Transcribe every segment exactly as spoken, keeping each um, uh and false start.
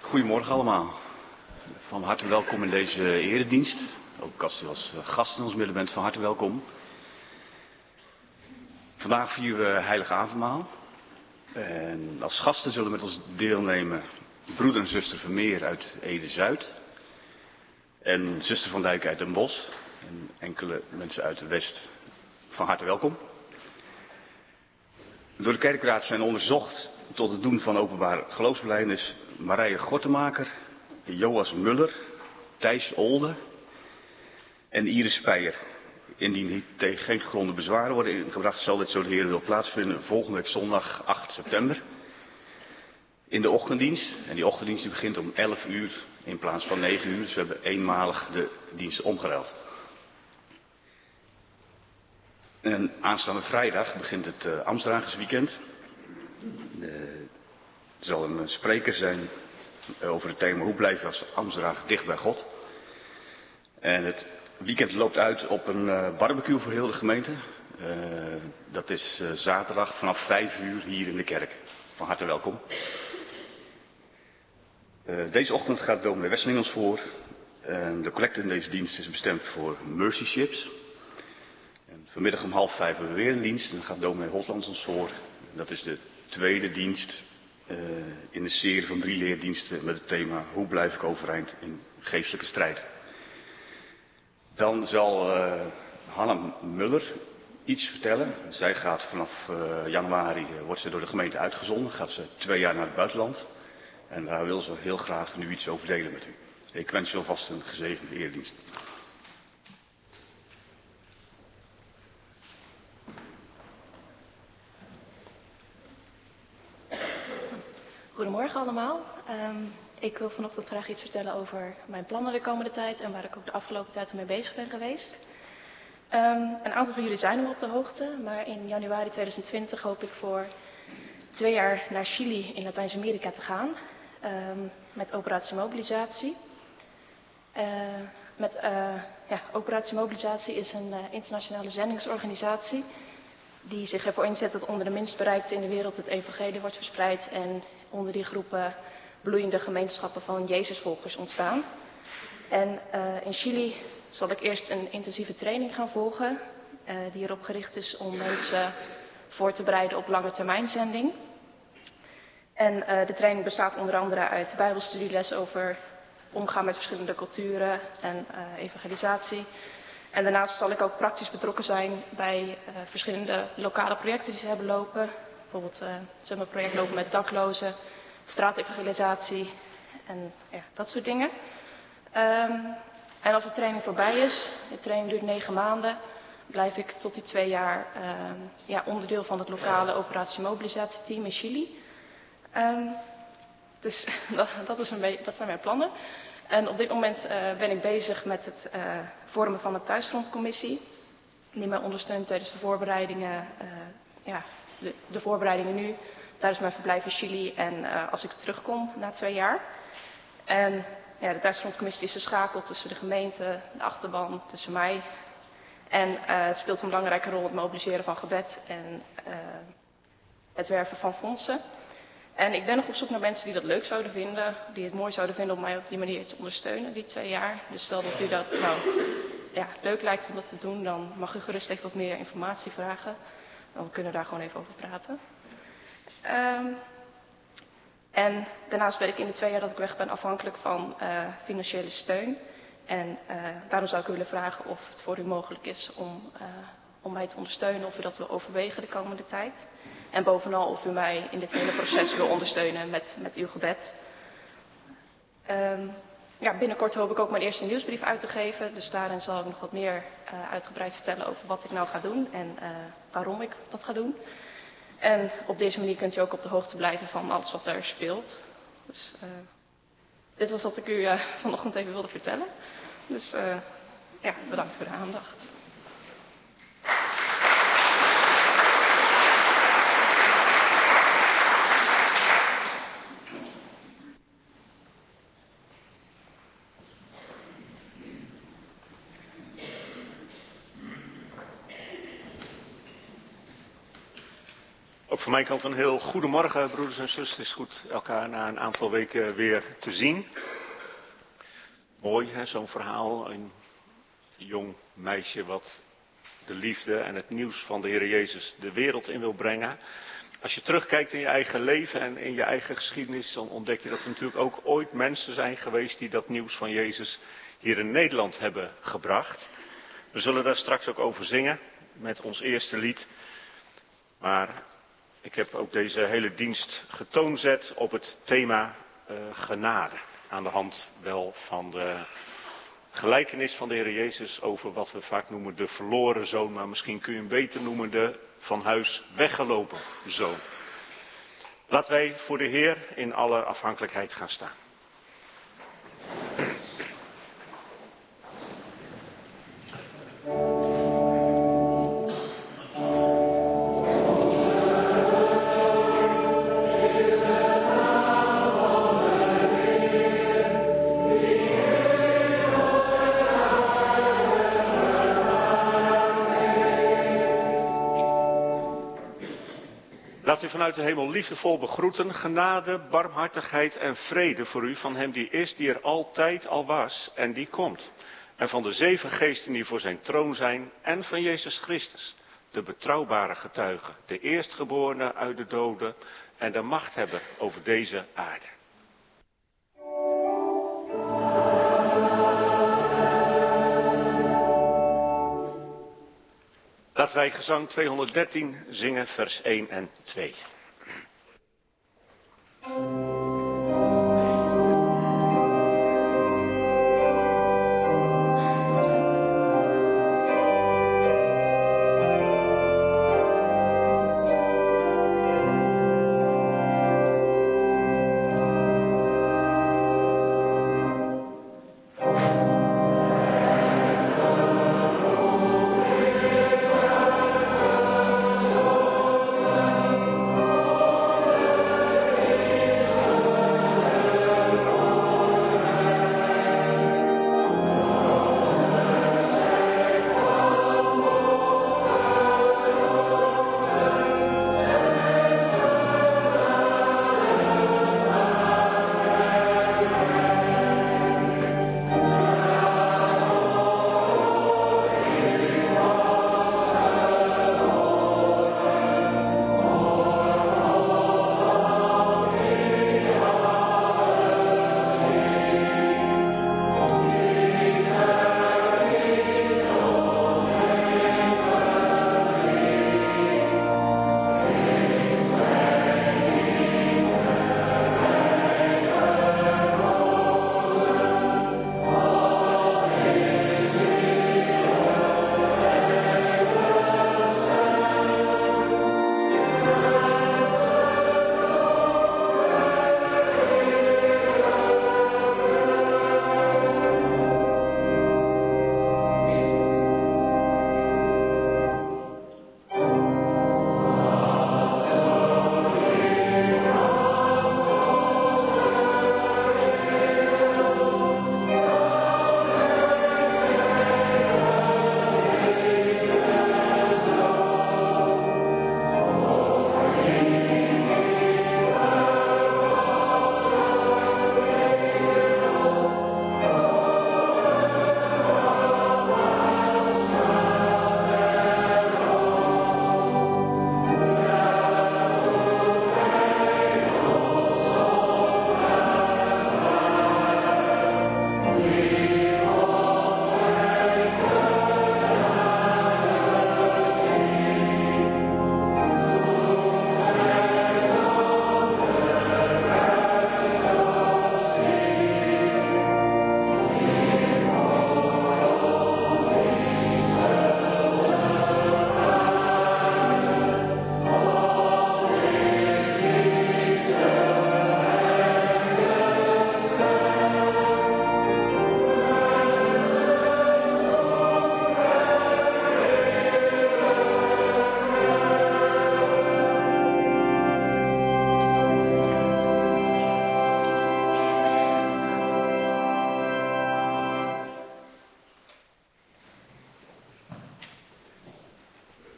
Goedemorgen allemaal. Van harte welkom in deze eredienst. Ook als u als gast in ons midden bent, van harte welkom. Vandaag vieren we Heilig Avondmaal. En als gasten zullen met ons deelnemen broeder en zuster Vermeer uit Ede-Zuid. En zuster Van Dijk uit Den Bosch. En enkele mensen uit de West. Van harte welkom. Door de kerkraad zijn onderzocht tot het doen van openbaar geloofsbelijdenis Marije Gortemaker, Joas Muller, Thijs Olde en Iris Speijer. Indien hier tegen geen gegronde bezwaren worden ingebracht, zal dit zo de Heer wil plaatsvinden volgende week zondag acht september. In de ochtenddienst. En die ochtenddienst die begint om elf uur in plaats van negen uur. Dus we hebben eenmalig de dienst omgeruild. En aanstaande vrijdag begint het uh, Amstdragersweekend. Uh, er zal een spreker zijn over het thema hoe blijf je als Amstdrager dicht bij God. En het weekend loopt uit op een uh, barbecue voor heel de gemeente. Uh, dat is uh, zaterdag vanaf vijf uur hier in de kerk. Van harte welkom. Uh, deze ochtend gaat dominee Wesseling ons voor. Uh, de collecte in deze dienst is bestemd voor Mercy Ships. En vanmiddag om half vijf hebben we weer een dienst. En dan gaat dominee Holtlands ons voor. Dat is de tweede dienst uh, in de serie van drie leerdiensten met het thema hoe blijf ik overeind in geestelijke strijd. Dan zal uh, Hanna Muller iets vertellen. Zij gaat vanaf uh, januari, uh, wordt ze door de gemeente uitgezonden. Gaat ze twee jaar naar het buitenland. En daar wil ze heel graag nu iets over delen met u. Ik wens u alvast een gezegende eredienst. Goedemorgen allemaal. Um, ik wil vanochtend graag iets vertellen over mijn plannen de komende tijd en waar ik ook de afgelopen tijd mee bezig ben geweest. Um, een aantal van jullie zijn al op de hoogte, maar in januari tweeduizend twintig hoop ik voor twee jaar naar Chili in Latijns-Amerika te gaan. Um, met Operatie Mobilisatie. Uh, met, uh, ja, Operatie Mobilisatie is een uh, internationale zendingsorganisatie die zich ervoor inzet dat onder de minst bereikten in de wereld het evangelie wordt verspreid en onder die groepen bloeiende gemeenschappen van Jezusvolgers ontstaan. En uh, in Chili zal ik eerst een intensieve training gaan volgen uh, die erop gericht is om mensen voor te bereiden op lange termijnzending. En uh, de training bestaat onder andere uit bijbelstudieles over omgaan met verschillende culturen en uh, evangelisatie. En daarnaast zal ik ook praktisch betrokken zijn bij uh, verschillende lokale projecten die ze hebben lopen. Bijvoorbeeld, uh, ze hebben een project lopen met daklozen, straatevangelisatie en ja, dat soort dingen. Um, en als de training voorbij is, de training duurt negen maanden, blijf ik tot die twee jaar uh, ja, onderdeel van het lokale operatie mobilisatieteam in Chili. Um, dus dat, dat, is een beetje, dat zijn mijn plannen. En op dit moment uh, ben ik bezig met het uh, vormen van een thuisfrontcommissie. Die mij ondersteunt tijdens de voorbereidingen, uh, ja, de, de voorbereidingen nu, tijdens mijn verblijf in Chili en uh, als ik terugkom na twee jaar. En ja, de thuisfrontcommissie is de schakel tussen de gemeente, de achterban, tussen mij. En uh, het speelt een belangrijke rol het mobiliseren van gebed en uh, het werven van fondsen. En ik ben nog op zoek naar mensen die dat leuk zouden vinden, die het mooi zouden vinden om mij op die manier te ondersteunen, die twee jaar. Dus stel dat u dat nou, ja, leuk lijkt om dat te doen, dan mag u gerust even wat meer informatie vragen. Dan kunnen we daar gewoon even over praten. Um, en daarnaast ben ik in de twee jaar dat ik weg ben afhankelijk van uh, financiële steun. En uh, daarom zou ik u willen vragen of het voor u mogelijk is om, uh, om mij te ondersteunen, of u dat wil overwegen de komende tijd. En bovenal of u mij in dit hele proces wil ondersteunen met, met uw gebed. Um, ja, binnenkort hoop ik ook mijn eerste nieuwsbrief uit te geven. Dus daarin zal ik nog wat meer uh, uitgebreid vertellen over wat ik nou ga doen en uh, waarom ik dat ga doen. En op deze manier kunt u ook op de hoogte blijven van alles wat er speelt. Dus uh, dit was wat ik u uh, vanochtend even wilde vertellen. Dus uh, ja, bedankt voor de aandacht. Oké, Ook van mijn kant een heel goedemorgen, broeders en zusters. Het is goed elkaar na een aantal weken weer te zien. Mooi, hè, zo'n verhaal. Een jong meisje wat de liefde en het nieuws van de Heer Jezus de wereld in wil brengen. Als je terugkijkt in je eigen leven en in je eigen geschiedenis, dan ontdek je dat er natuurlijk ook ooit mensen zijn geweest die dat nieuws van Jezus hier in Nederland hebben gebracht. We zullen daar straks ook over zingen met ons eerste lied. Maar ik heb ook deze hele dienst getoonzet op het thema uh, genade. Aan de hand wel van de gelijkenis van de Heer Jezus over wat we vaak noemen de verloren zoon. Maar misschien kun je hem beter noemen de van huis weggelopen zoon. Laten wij voor de Heer in alle afhankelijkheid gaan staan. Laat u vanuit de hemel liefdevol begroeten, genade, barmhartigheid en vrede voor u van hem die is, die er altijd al was en die komt. En van de zeven geesten die voor zijn troon zijn en van Jezus Christus, de betrouwbare getuige, de eerstgeborene uit de doden en de machthebber over deze aarde. Laten wij gezang tweehonderddertien zingen, vers één en twee. Oh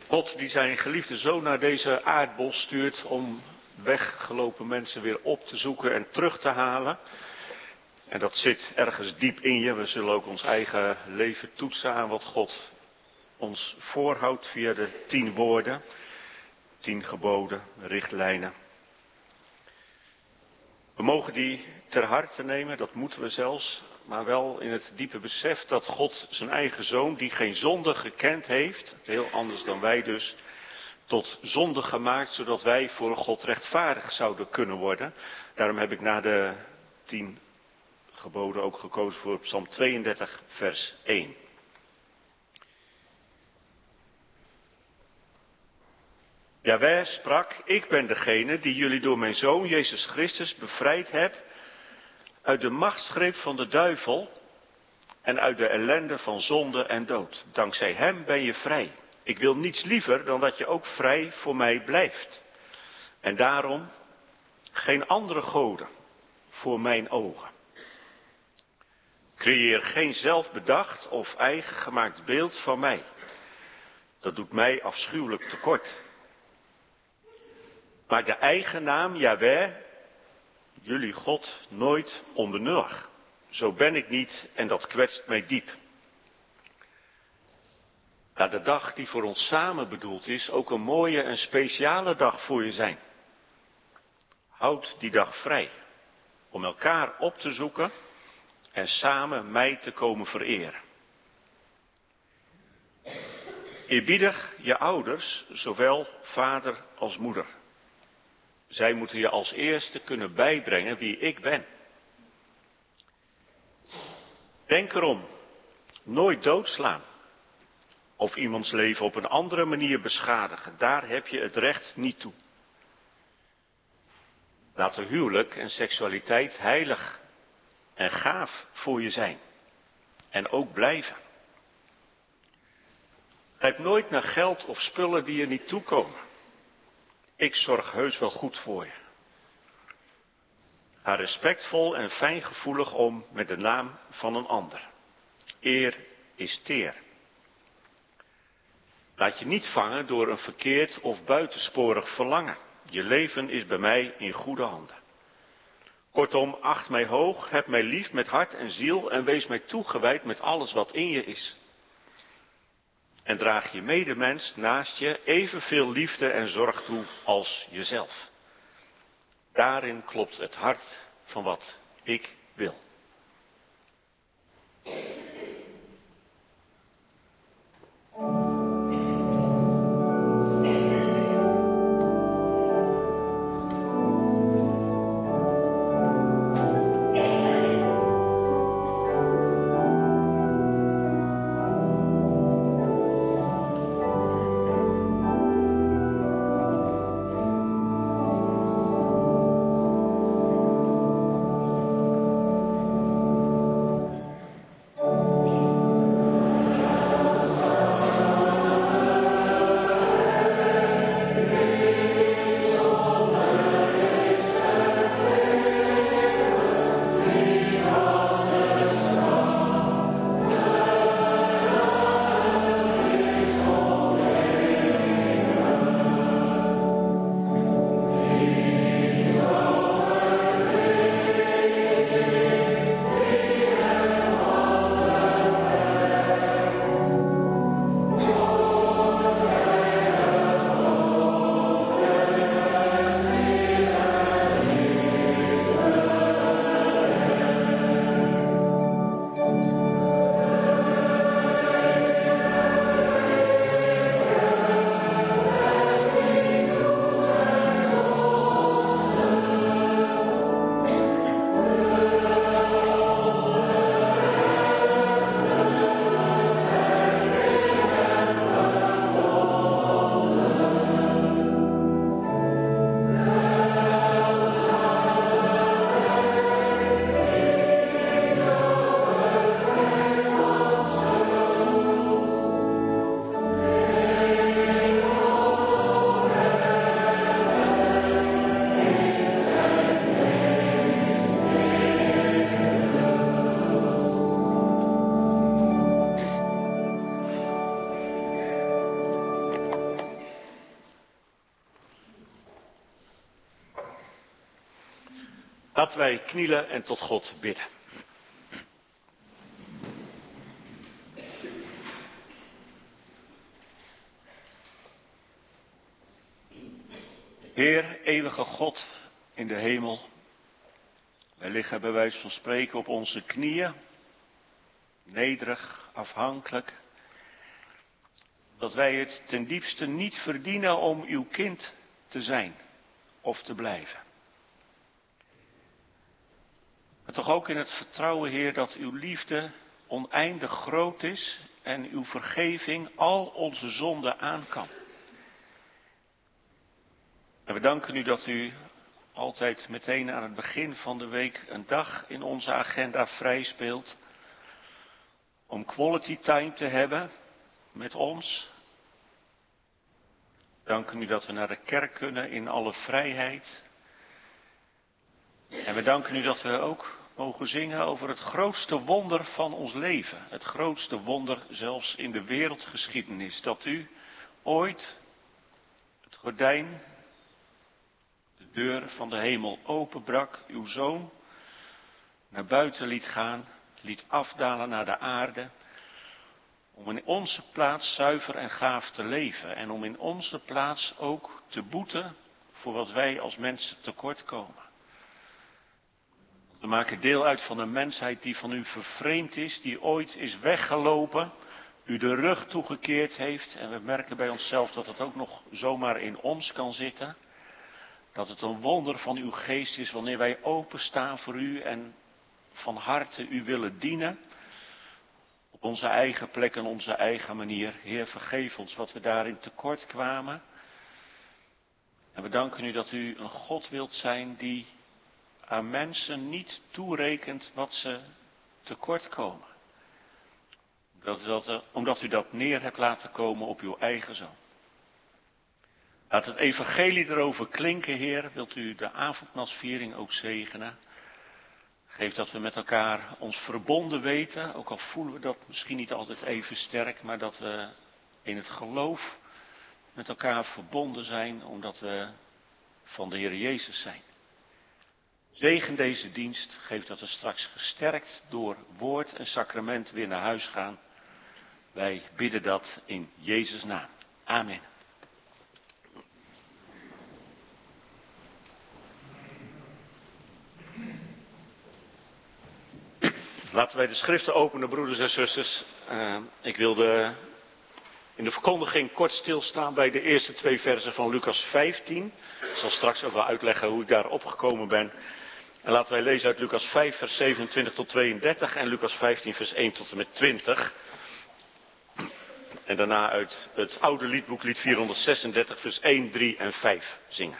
God die zijn geliefde zoon naar deze aardbol stuurt om weggelopen mensen weer op te zoeken en terug te halen. En dat zit ergens diep in je. We zullen ook ons eigen leven toetsen aan wat God ons voorhoudt via de tien woorden, tien geboden, richtlijnen. We mogen die ter harte nemen, dat moeten we zelfs, maar wel in het diepe besef dat God zijn eigen zoon, die geen zonde gekend heeft, heel anders dan wij dus, tot zonde gemaakt, zodat wij voor God rechtvaardig zouden kunnen worden. Daarom heb ik na de tien geboden ook gekozen voor Psalm tweeëndertig, vers één. Jahweh sprak, ik ben degene die jullie door mijn Zoon Jezus Christus bevrijd heb uit de machtsgreep van de duivel en uit de ellende van zonde en dood. Dankzij hem ben je vrij. Ik wil niets liever dan dat je ook vrij voor mij blijft. En daarom geen andere goden voor mijn ogen. Creëer geen zelfbedacht of eigen gemaakt beeld van mij. Dat doet mij afschuwelijk tekort. Maar de eigen naam, Jahweh, jullie God, nooit onbenullig. Zo ben ik niet en dat kwetst mij diep. Laat de dag die voor ons samen bedoeld is ook een mooie en speciale dag voor je zijn. Houd die dag vrij om elkaar op te zoeken en samen mij te komen vereren. Eerbiedig je ouders, zowel vader als moeder. Zij moeten je als eerste kunnen bijbrengen wie ik ben. Denk erom, nooit doodslaan. Of iemands leven op een andere manier beschadigen. Daar heb je het recht niet toe. Laat de huwelijk en seksualiteit heilig en gaaf voor je zijn. En ook blijven. Grijp nooit naar geld of spullen die je niet toekomen. Ik zorg heus wel goed voor je. Ga respectvol en fijngevoelig om met de naam van een ander. Eer is teer. Laat je niet vangen door een verkeerd of buitensporig verlangen. Je leven is bij mij in goede handen. Kortom, acht mij hoog, heb mij lief met hart en ziel en wees mij toegewijd met alles wat in je is. En draag je medemens naast je evenveel liefde en zorg toe als jezelf. Daarin klopt het hart van wat ik wil. Laten wij knielen en tot God bidden. Heer, eeuwige God in de hemel, wij liggen bij wijze van spreken op onze knieën, nederig, afhankelijk, dat wij het ten diepste niet verdienen om uw kind te zijn of te blijven. Maar toch ook in het vertrouwen, Heer, dat uw liefde oneindig groot is en uw vergeving al onze zonden aan kan. En we danken u dat u altijd meteen aan het begin van de week een dag in onze agenda vrijspeelt om quality time te hebben met ons. We danken u dat we naar de kerk kunnen in alle vrijheid. En we danken u dat we ook mogen zingen over het grootste wonder van ons leven. Het grootste wonder zelfs in de wereldgeschiedenis. Dat u ooit het gordijn, de deur van de hemel openbrak. Uw zoon naar buiten liet gaan, liet afdalen naar de aarde. Om in onze plaats zuiver en gaaf te leven. En om in onze plaats ook te boeten voor wat wij als mensen tekort komen. We maken deel uit van een mensheid die van u vervreemd is, die ooit is weggelopen, u de rug toegekeerd heeft. En we merken bij onszelf dat het ook nog zomaar in ons kan zitten. Dat het een wonder van uw geest is wanneer wij openstaan voor u en van harte u willen dienen. Op onze eigen plek en onze eigen manier. Heer, vergeef ons wat we daarin tekort kwamen. En we danken u dat u een God wilt zijn die aan mensen niet toerekent wat ze tekort komen. Dat, dat, omdat u dat neer hebt laten komen op uw eigen zoon. Laat het evangelie erover klinken, Heer. Wilt u de avondmaalsviering ook zegenen? Geef dat we met elkaar ons verbonden weten. Ook al voelen we dat misschien niet altijd even sterk. Maar dat we in het geloof met elkaar verbonden zijn. Omdat we van de Heer Jezus zijn. Zegen deze dienst. Geef dat we straks gesterkt door woord en sacrament weer naar huis gaan. Wij bidden dat in Jezus' naam. Amen. Laten wij de schriften openen, broeders en zusters. Uh, ik wilde in de verkondiging kort stilstaan bij de eerste twee versen van Lucas vijftien. Ik zal straks ook wel uitleggen hoe ik daar opgekomen ben. En laten wij lezen uit Lucas vijf, vers zevenentwintig tot tweeëndertig en Lucas vijftien, vers één tot en met twintig. En daarna uit het oude liedboek, lied vierhonderdzesendertig, vers één, drie en vijf zingen.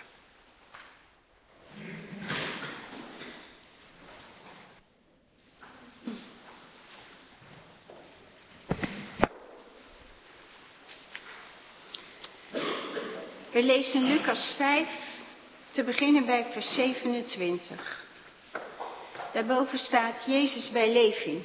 We lezen Lucas vijf, te beginnen bij vers zevenentwintig. Daarboven staat Jezus bij Levi.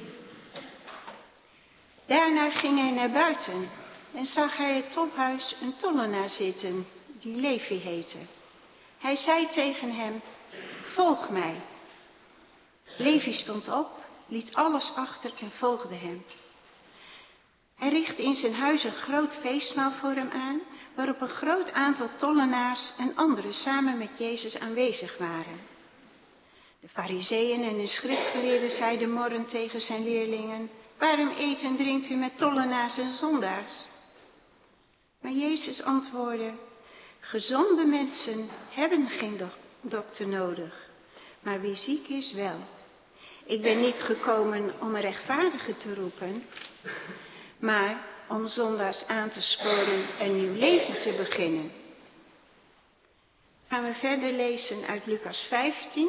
Daarna ging hij naar buiten en zag hij het tolhuis een tollenaar zitten, die Levi heette. Hij zei tegen hem, volg mij. Levi stond op, liet alles achter en volgde hem. Hij richtte in zijn huis een groot feestmaal voor hem aan, waarop een groot aantal tollenaars en anderen samen met Jezus aanwezig waren. De Farizeeën en de schriftgeleerden zeiden morrend tegen zijn leerlingen, waarom eet en drinkt u met tollenaars en zondaars? Maar Jezus antwoordde, gezonde mensen hebben geen dok- dokter nodig, maar wie ziek is wel. Ik ben niet gekomen om een rechtvaardige te roepen, maar om zondaars aan te sporen een nieuw leven te beginnen. Gaan we verder lezen uit Lucas vijftien,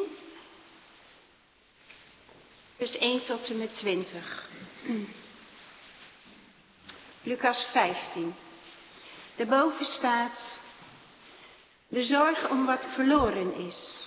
vers één tot en met twintig. Lucas vijftien. Daarboven staat de zorg om wat verloren is.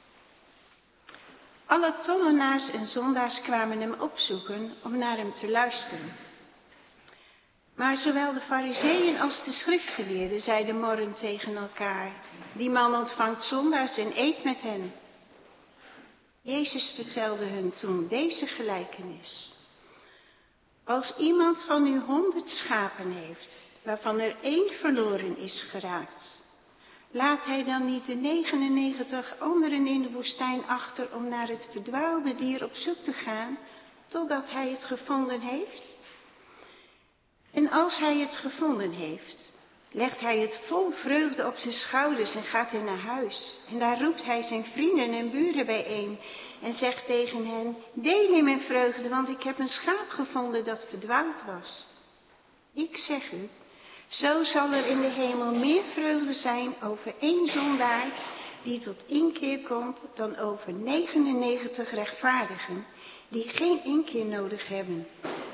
Alle tollenaars en zondaars kwamen hem opzoeken om naar hem te luisteren. Maar zowel de Farizeeën als de schriftgeleerden zeiden morrend tegen elkaar, die man ontvangt zondaars en eet met hen. Jezus vertelde hun toen deze gelijkenis. Als iemand van u honderd schapen heeft, waarvan er één verloren is geraakt, laat hij dan niet de negenennegentig anderen in de woestijn achter om naar het verdwaalde dier op zoek te gaan, totdat hij het gevonden heeft? En als hij het gevonden heeft, legt hij het vol vreugde op zijn schouders en gaat hij naar huis. En daar roept hij zijn vrienden en buren bijeen en zegt tegen hen: deel in mijn vreugde, want ik heb een schaap gevonden dat verdwaald was. Ik zeg u, zo zal er in de hemel meer vreugde zijn over één zondaar die tot inkeer komt, dan over negenennegentig rechtvaardigen die geen inkeer nodig hebben.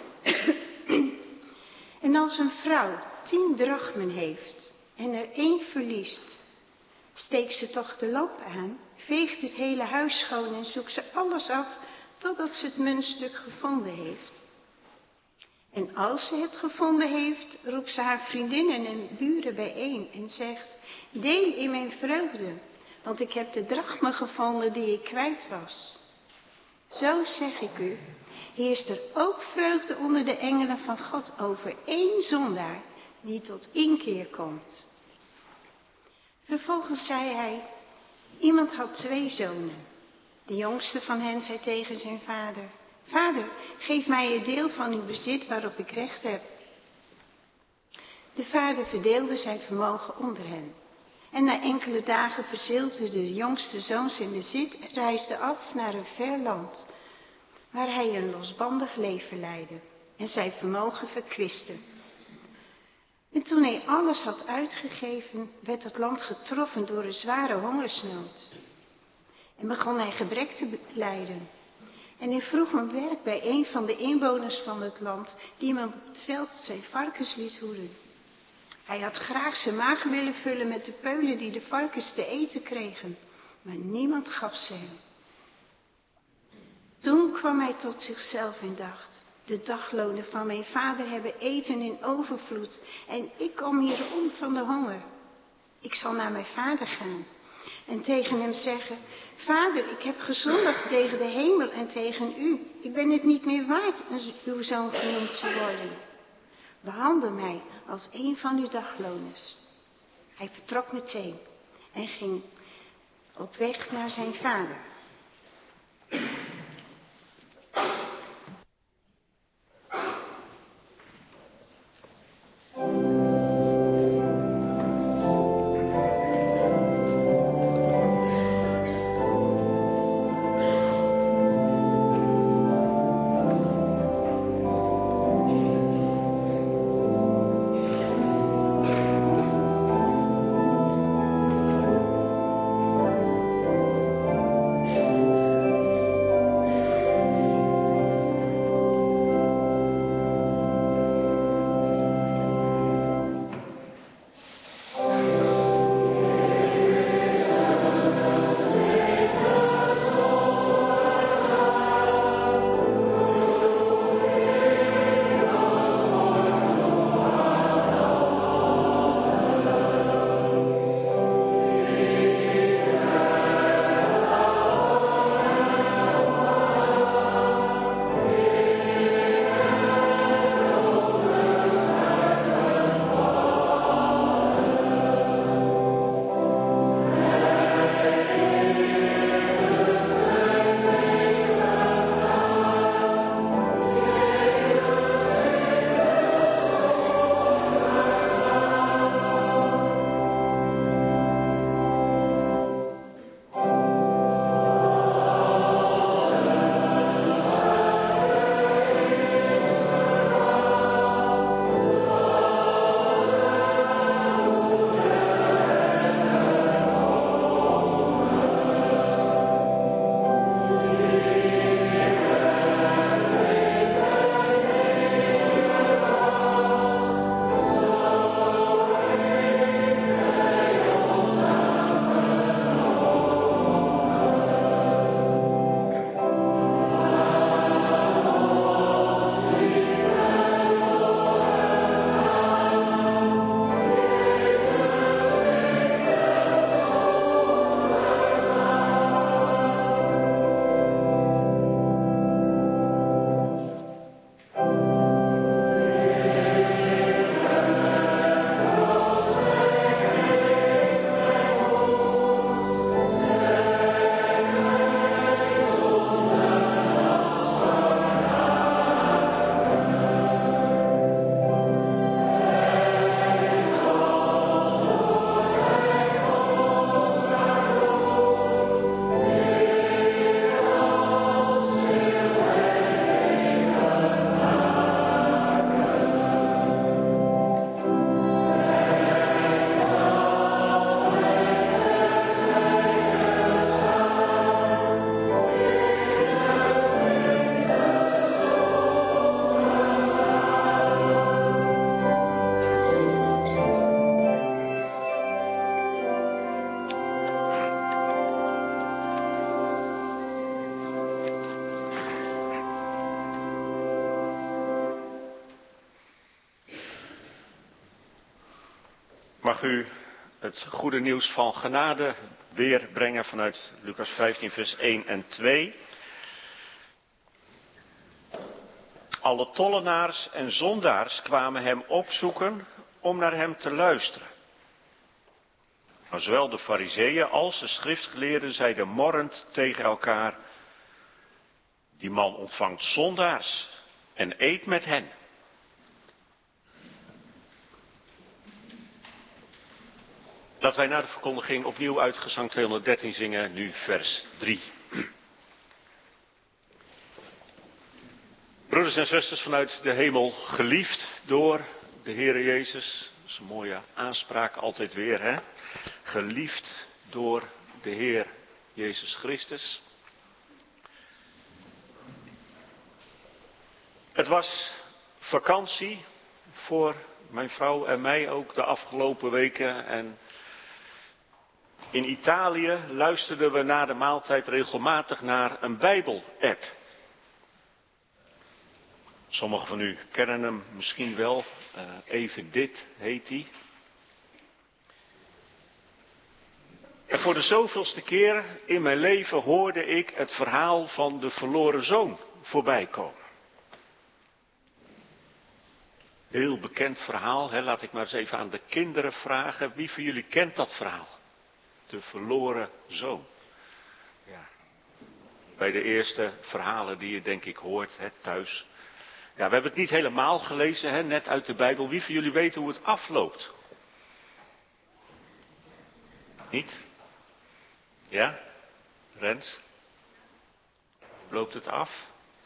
En als een vrouw tien drachmen heeft en er één verliest, steekt ze toch de lamp aan, veegt het hele huis schoon en zoekt ze alles af totdat ze het muntstuk gevonden heeft. En als ze het gevonden heeft, roept ze haar vriendinnen en buren bijeen en zegt: deel in mijn vreugde, want ik heb de drachmen gevonden die ik kwijt was. Zo zeg ik u, heerst er ook vreugde onder de engelen van God over één zondaar die tot inkeer komt. Vervolgens zei hij: iemand had twee zonen. De jongste van hen zei tegen zijn vader: vader, geef mij het deel van uw bezit waarop ik recht heb. De vader verdeelde zijn vermogen onder hen. En na enkele dagen verzilverde de jongste zoon zijn bezit en reisde af naar een ver land, waar hij een losbandig leven leidde en zijn vermogen verkwiste. En toen hij alles had uitgegeven, werd het land getroffen door een zware hongersnood. En begon hij gebrek te lijden. En hij vroeg om werk bij een van de inwoners van het land, die hem op het veld zijn varkens liet hoeden. Hij had graag zijn maag willen vullen met de peulen die de varkens te eten kregen, maar niemand gaf ze hem. Toen kwam hij tot zichzelf en dacht: de daglonen van mijn vader hebben eten in overvloed en ik kom hier om van de honger. Ik zal naar mijn vader gaan en tegen hem zeggen: vader, ik heb gezondigd tegen de hemel en tegen u. Ik ben het niet meer waard uw zoon genoemd te worden. Behandel mij als een van uw dagloners. Hij vertrok meteen en ging op weg naar zijn vader. mag u het goede nieuws van genade weer brengen vanuit Lucas vijftien vers één en twee. Alle tollenaars en zondaars kwamen hem opzoeken om naar hem te luisteren. Maar zowel de farizeeën als de schriftgeleerden zeiden morrend tegen elkaar: die man ontvangt zondaars en eet met hen. Laten wij na de verkondiging opnieuw uit gezang tweehonderddertien zingen, nu vers drie. Broeders en zusters vanuit de hemel, geliefd door de Heere Jezus. Dat is een mooie aanspraak altijd weer, hè? Geliefd door de Heer Jezus Christus. Het was vakantie voor mijn vrouw en mij ook de afgelopen weken. En in Italië luisterden we na de maaltijd regelmatig naar een Bijbel-app. Sommigen van u kennen hem misschien wel. Uh, even dit heet hij. En voor de zoveelste keer in mijn leven hoorde ik het verhaal van de verloren zoon voorbij komen. Heel bekend verhaal, hè? Laat ik maar eens even aan de kinderen vragen. Wie van jullie kent dat verhaal? De verloren zoon. Ja. Bij de eerste verhalen die je denk ik hoort, hè, thuis. Ja, we hebben het niet helemaal gelezen, hè, net uit de Bijbel. Wie van jullie weet hoe het afloopt? Niet? Ja? Rens? Loopt het af?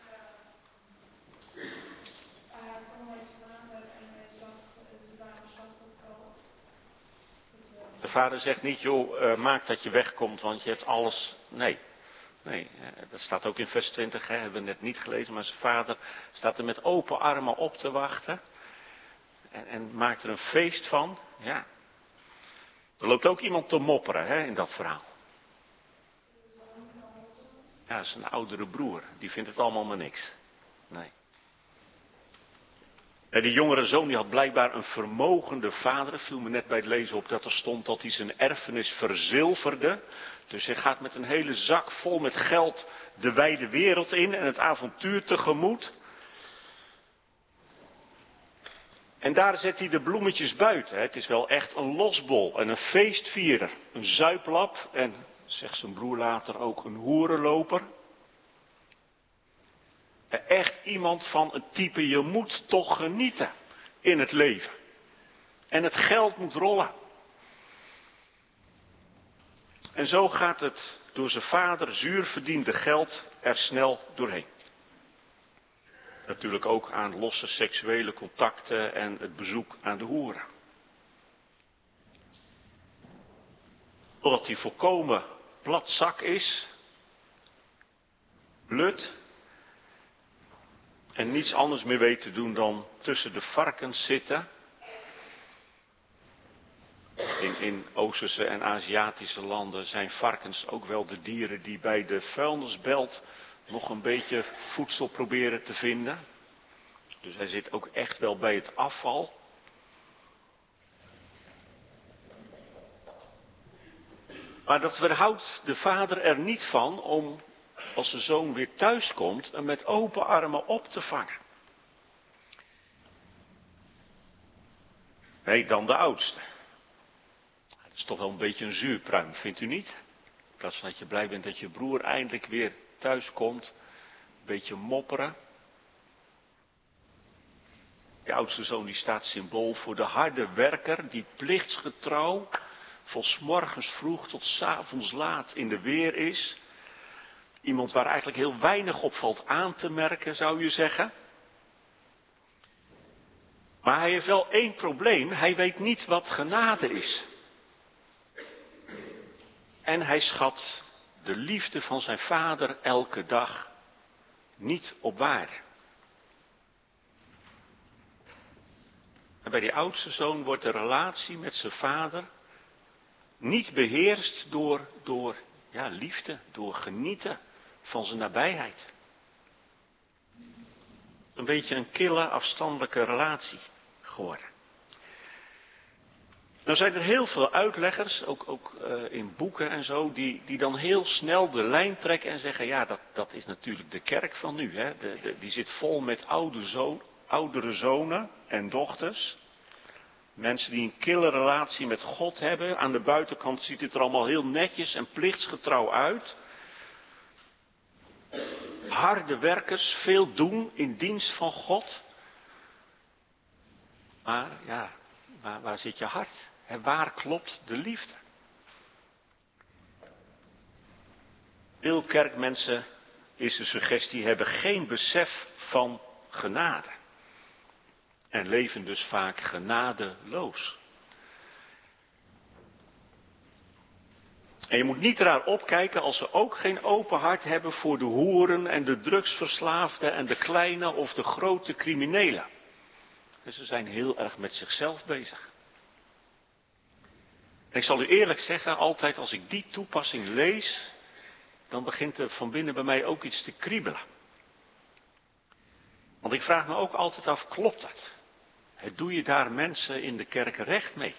De vader zegt niet, joh, uh, maak dat je wegkomt, want je hebt alles. Nee. Nee, dat staat ook in vers twintig, hè, hebben we net niet gelezen, maar zijn vader staat er met open armen op te wachten. En, en maakt er een feest van. Ja. Er loopt ook iemand te mopperen, hè, in dat verhaal. Ja, dat is een oudere broer, die vindt het allemaal maar niks. Nee. En die jongere zoon die had blijkbaar een vermogende vader. Het viel me net bij het lezen op dat er stond dat hij zijn erfenis verzilverde. Dus hij gaat met een hele zak vol met geld de wijde wereld in en het avontuur tegemoet. En daar zet hij de bloemetjes buiten. Het is wel echt een losbol en een feestvierer. Een zuiplap en, zegt zijn broer later, ook een hoerenloper. Echt iemand van het type, je moet toch genieten in het leven. En het geld moet rollen. En zo gaat het door zijn vader zuur verdiende geld er snel doorheen. Natuurlijk ook aan losse seksuele contacten en het bezoek aan de hoeren. Totdat hij volkomen platzak is, blut, en niets anders meer weet te doen dan tussen de varkens zitten. In, in Oosterse en Aziatische landen zijn varkens ook wel de dieren die bij de vuilnisbelt nog een beetje voedsel proberen te vinden. Dus hij zit ook echt wel bij het afval. Maar dat weerhoudt de vader er niet van om, als de zoon weer thuis komt, hem met open armen op te vangen. Nee, dan de oudste. Dat is toch wel een beetje een zuurpruim, vindt u niet? In plaats van dat je blij bent dat je broer eindelijk weer thuis komt. Een beetje mopperen. De oudste zoon die staat symbool voor de harde werker, die plichtsgetrouw, van 's morgens vroeg tot 's avonds laat in de weer is. Iemand waar eigenlijk heel weinig op valt aan te merken, zou je zeggen. Maar hij heeft wel één probleem. Hij weet niet wat genade is. En hij schat de liefde van zijn vader elke dag niet op waarde. En bij die oudste zoon wordt de relatie met zijn vader niet beheerst door, door ja, liefde, door genieten van zijn nabijheid. Een beetje een kille, afstandelijke relatie geworden. Nou zijn er heel veel uitleggers, ook, ook uh, in boeken en zo, die, die dan heel snel de lijn trekken en zeggen, ja, dat, dat is natuurlijk de kerk van nu. Hè? De, de, die zit vol met oude zo, oudere zonen en dochters. Mensen die een kille relatie met God hebben. Aan de buitenkant ziet het er allemaal heel netjes en plichtsgetrouw uit. Harde werkers, veel doen in dienst van God. Maar ja, waar, waar zit je hart? En waar klopt de liefde? Veel kerkmensen, is de suggestie, hebben geen besef van genade. En leven dus vaak genadeloos. En je moet niet raar opkijken als ze ook geen open hart hebben voor de hoeren en de drugsverslaafden en de kleine of de grote criminelen. Dus ze zijn heel erg met zichzelf bezig. En ik zal u eerlijk zeggen, altijd als ik die toepassing lees, dan begint er van binnen bij mij ook iets te kriebelen. Want ik vraag me ook altijd af, klopt dat? Doe je daar mensen in de kerk recht mee?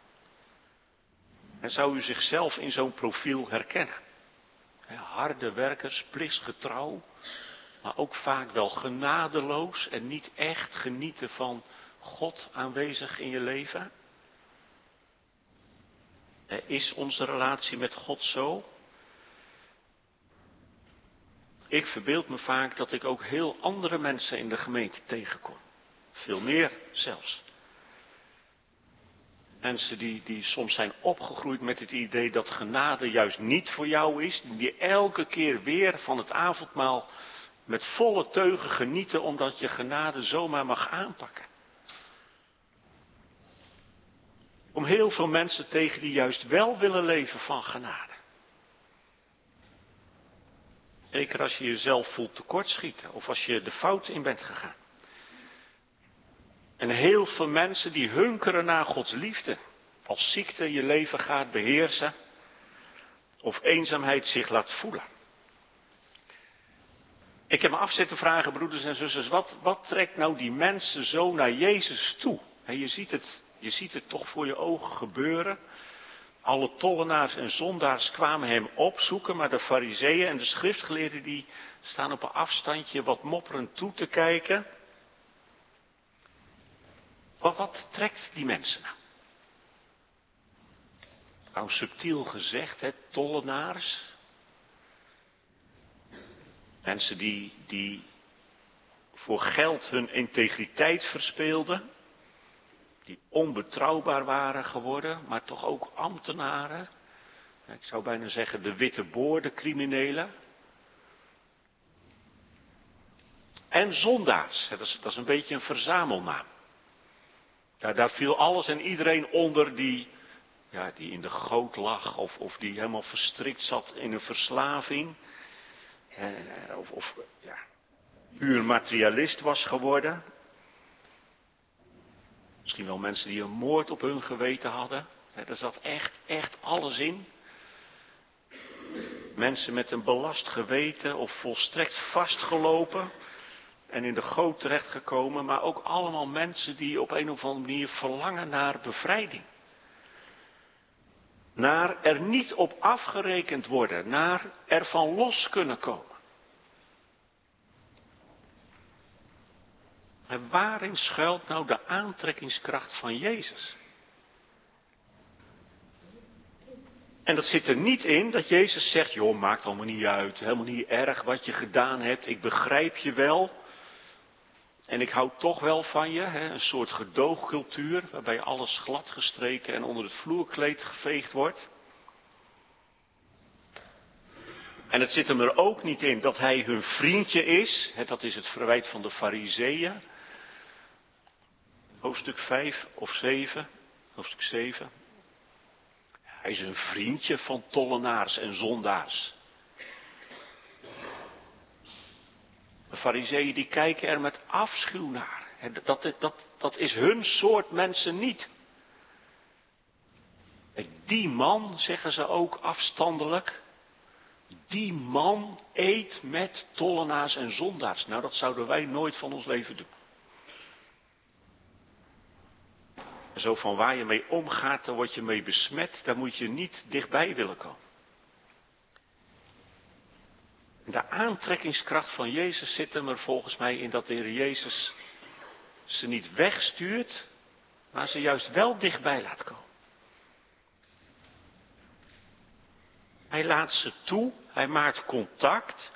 En zou u zichzelf in zo'n profiel herkennen? Harde werkers, plichtsgetrouw, maar ook vaak wel genadeloos en niet echt genieten van God aanwezig in je leven? Is onze relatie met God zo? Ik verbeeld me vaak dat ik ook heel andere mensen in de gemeente tegenkom. Veel meer zelfs. Mensen die, die soms zijn opgegroeid met het idee dat genade juist niet voor jou is. Die elke keer weer van het avondmaal met volle teugen genieten omdat je genade zomaar mag aanpakken. Om heel veel mensen tegen die juist wel willen leven van genade. Zeker als je jezelf voelt tekortschieten of als je de fout in bent gegaan. En heel veel mensen die hunkeren naar Gods liefde. Als ziekte je leven gaat beheersen. Of eenzaamheid zich laat voelen. Ik heb me af zitten vragen, broeders en zusters. Wat, wat trekt nou die mensen zo naar Jezus toe? He, je, ziet het, je ziet het toch voor je ogen gebeuren. Alle tollenaars en zondaars kwamen hem opzoeken. Maar de fariseeën en de schriftgeleerden die staan op een afstandje wat mopperend toe te kijken. Wat, wat trekt die mensen nou? Nou, subtiel gezegd, hè, tollenaars. Mensen die, die voor geld hun integriteit verspeelden. Die onbetrouwbaar waren geworden, maar toch ook ambtenaren. Ik zou bijna zeggen de witte boorden criminelen. En zondaars, dat is, dat is een beetje een verzamelnaam. Daar, daar viel alles en iedereen onder die, ja, die in de goot lag of, of die helemaal verstrikt zat in een verslaving. Eh, of of ja, puur materialist was geworden. Misschien wel mensen die een moord op hun geweten hadden. Eh, daar zat echt, echt alles in. Mensen met een belast geweten of volstrekt vastgelopen. En in de goot terechtgekomen, maar ook allemaal mensen die op een of andere manier verlangen naar bevrijding. Naar er niet op afgerekend worden, naar ervan los kunnen komen. En waarin schuilt nou de aantrekkingskracht van Jezus? En dat zit er niet in dat Jezus zegt, joh, maakt allemaal niet uit, helemaal niet erg wat je gedaan hebt, ik begrijp je wel. En ik hou toch wel van je, hè, een soort gedoogcultuur waarbij alles gladgestreken en onder het vloerkleed geveegd wordt. En het zit hem er ook niet in dat hij hun vriendje is, hè, dat is het verwijt van de fariseeën. Hoofdstuk vijf of zeven, hoofdstuk zeven. Hij is een vriendje van tollenaars en zondaars. De fariseeën die kijken er met afschuw naar. Dat, dat, dat is hun soort mensen niet. Die man, zeggen ze ook afstandelijk, die man eet met tollenaars en zondaars. Nou, dat zouden wij nooit van ons leven doen. Zo van waar je mee omgaat, daar word je mee besmet, daar moet je niet dichtbij willen komen. De aantrekkingskracht van Jezus zit hem er volgens mij in dat de Heer Jezus ze niet wegstuurt, maar ze juist wel dichtbij laat komen. Hij laat ze toe, hij maakt contact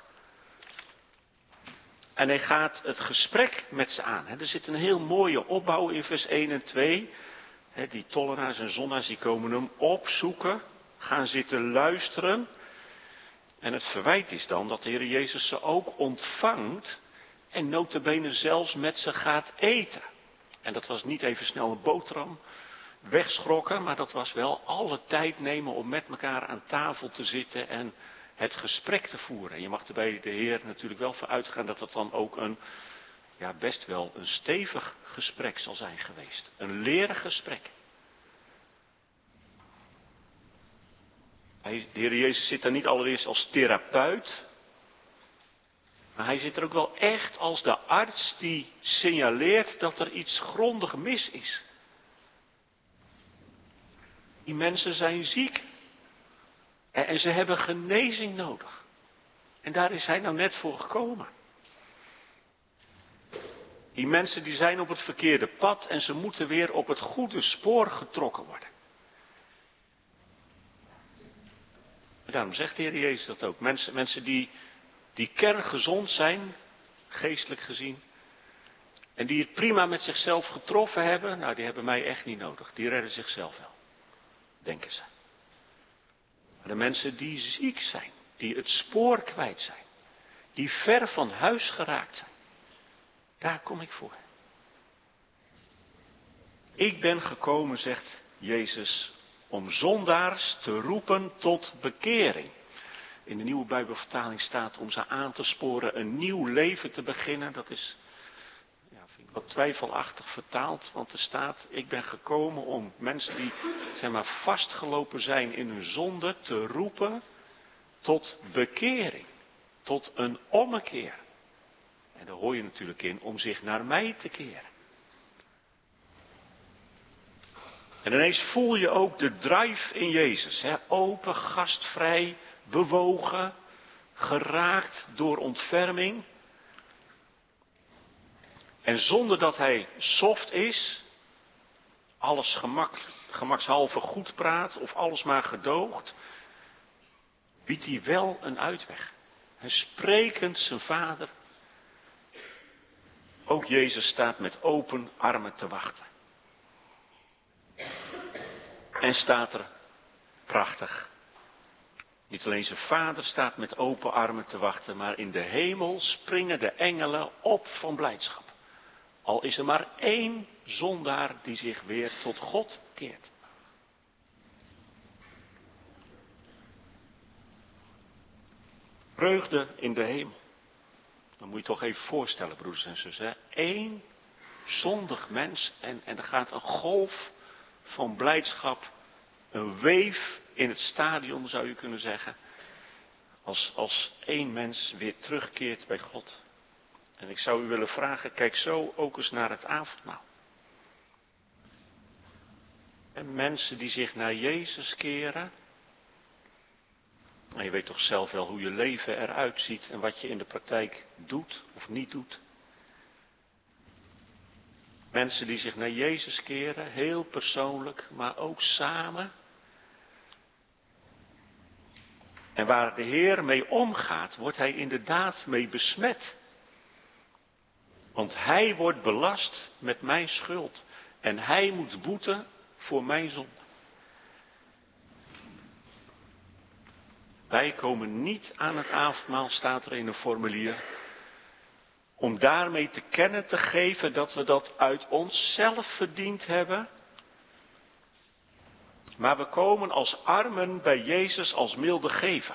en hij gaat het gesprek met ze aan. Er zit een heel mooie opbouw in vers één en twee. Die tollenaars en zondaars die komen hem opzoeken, gaan zitten luisteren. En het verwijt is dan dat de Heer Jezus ze ook ontvangt en nota bene zelfs met ze gaat eten. En dat was niet even snel een boterham wegschrokken, maar dat was wel alle tijd nemen om met elkaar aan tafel te zitten en het gesprek te voeren. En je mag er bij de Heer natuurlijk wel voor uitgaan dat het dan ook een, ja best wel een stevig gesprek zal zijn geweest. Een lerig gesprek. Hij, de Heer Jezus zit daar niet allereerst als therapeut, maar hij zit er ook wel echt als de arts die signaleert dat er iets grondig mis is. Die mensen zijn ziek en, en ze hebben genezing nodig. En daar is hij nou net voor gekomen. Die mensen die zijn op het verkeerde pad en ze moeten weer op het goede spoor getrokken worden. En daarom zegt de Heer Jezus dat ook. Mensen, mensen die, die kerngezond zijn, geestelijk gezien, en die het prima met zichzelf getroffen hebben, nou die hebben mij echt niet nodig. Die redden zichzelf wel, denken ze. Maar de mensen die ziek zijn, die het spoor kwijt zijn, die ver van huis geraakt zijn, daar kom ik voor. Ik ben gekomen, zegt Jezus, om zondaars te roepen tot bekering. In de nieuwe Bijbelvertaling staat om ze aan te sporen een nieuw leven te beginnen. Dat is, ja, vind ik wat twijfelachtig vertaald, want er staat, ik ben gekomen om mensen die, zeg maar, vastgelopen zijn in hun zonde te roepen tot bekering, tot een ommekeer. En daar hoor je natuurlijk in om zich naar mij te keren. En ineens voel je ook de drive in Jezus. Hè? Open, gastvrij, bewogen, geraakt door ontferming. En zonder dat hij soft is, alles gemak, gemakshalve goed praat of alles maar gedoogt, biedt hij wel een uitweg. Hij sprekend zijn vader. Ook Jezus staat met open armen te wachten. En staat er, prachtig, niet alleen zijn vader staat met open armen te wachten, maar in de hemel springen de engelen op van blijdschap. Al is er maar één zondaar die zich weer tot God keert. Vreugde in de hemel. Dan moet je toch even voorstellen, broeders en zussen. Eén zondig mens en, en er gaat een golf van blijdschap, een weef in het stadion zou je kunnen zeggen. Als, als één mens weer terugkeert bij God. En ik zou u willen vragen, kijk zo ook eens naar het avondmaal. En mensen die zich naar Jezus keren. En je weet toch zelf wel hoe je leven eruit ziet en wat je in de praktijk doet of niet doet. Mensen die zich naar Jezus keren, heel persoonlijk, maar ook samen. En waar de Heer mee omgaat, wordt hij inderdaad mee besmet. Want hij wordt belast met mijn schuld. En hij moet boeten voor mijn zonde. Wij komen niet aan het avondmaal, staat er in een formulier, om daarmee te kennen te geven dat we dat uit onszelf verdiend hebben. Maar we komen als armen bij Jezus als milde gever.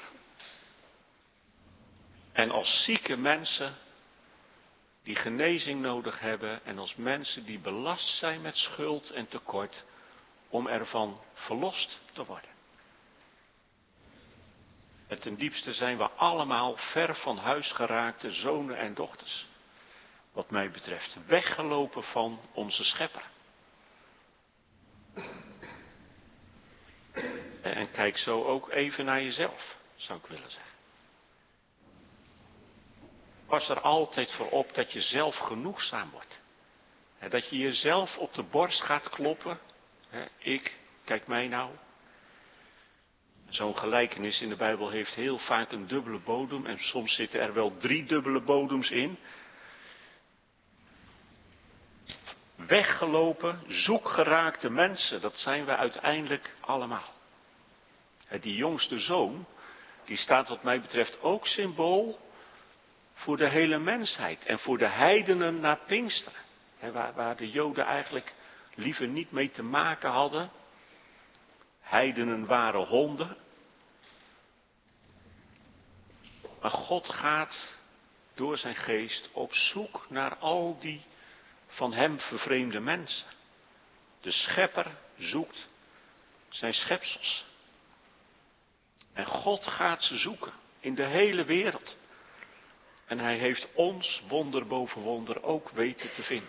En als zieke mensen die genezing nodig hebben en als mensen die belast zijn met schuld en tekort om ervan verlost te worden. En ten diepste zijn we allemaal ver van huis geraakte zonen en dochters. Wat mij betreft weggelopen van onze schepper. kijk zo ook even naar jezelf, zou ik willen zeggen. Pas er altijd voor op dat je zelf genoegzaam wordt. En dat je jezelf op de borst gaat kloppen. Ik, kijk mij nou. Zo'n gelijkenis in de Bijbel heeft heel vaak een dubbele bodem. En soms zitten er wel drie dubbele bodems in. Weggelopen, zoekgeraakte mensen, dat zijn we uiteindelijk allemaal. Die jongste zoon, die staat wat mij betreft ook symbool voor de hele mensheid. En voor de heidenen na Pinksteren. Waar, waar de Joden eigenlijk liever niet mee te maken hadden. Heidenen waren honden. Maar God gaat door zijn geest op zoek naar al die van hem vervreemde mensen. De schepper zoekt zijn schepsels. En God gaat ze zoeken in de hele wereld. En hij heeft ons wonder boven wonder ook weten te vinden.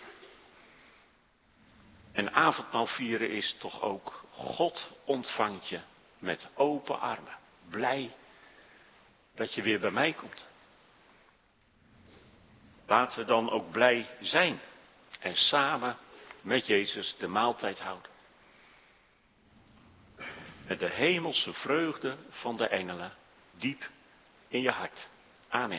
En avondmaal vieren is toch ook God ontvangt je met open armen. Blij dat je weer bij mij komt. Laten we dan ook blij zijn. En samen met Jezus de maaltijd houden. Met de hemelse vreugde van de engelen diep in je hart. Amen.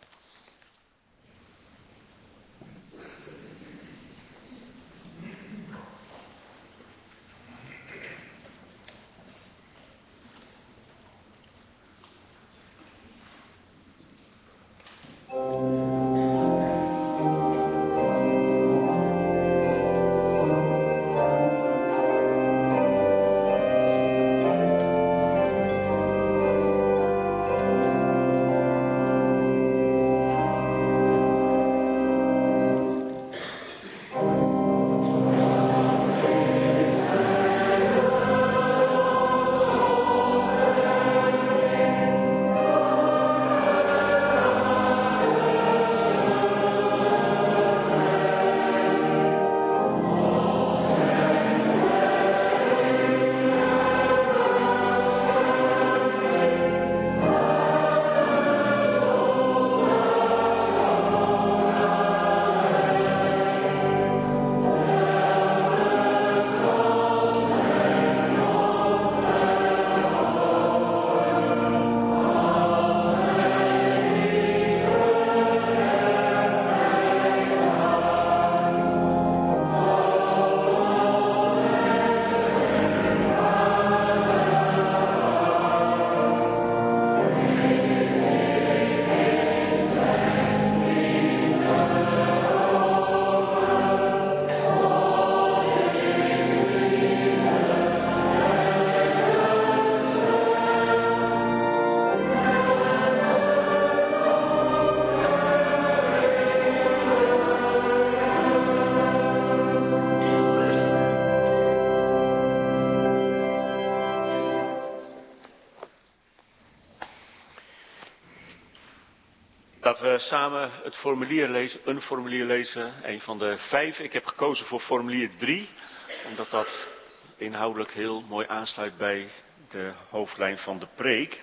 Laten we samen het formulier lezen, een formulier lezen, een van de vijf. Ik heb gekozen voor formulier drie, omdat dat inhoudelijk heel mooi aansluit bij de hoofdlijn van de preek.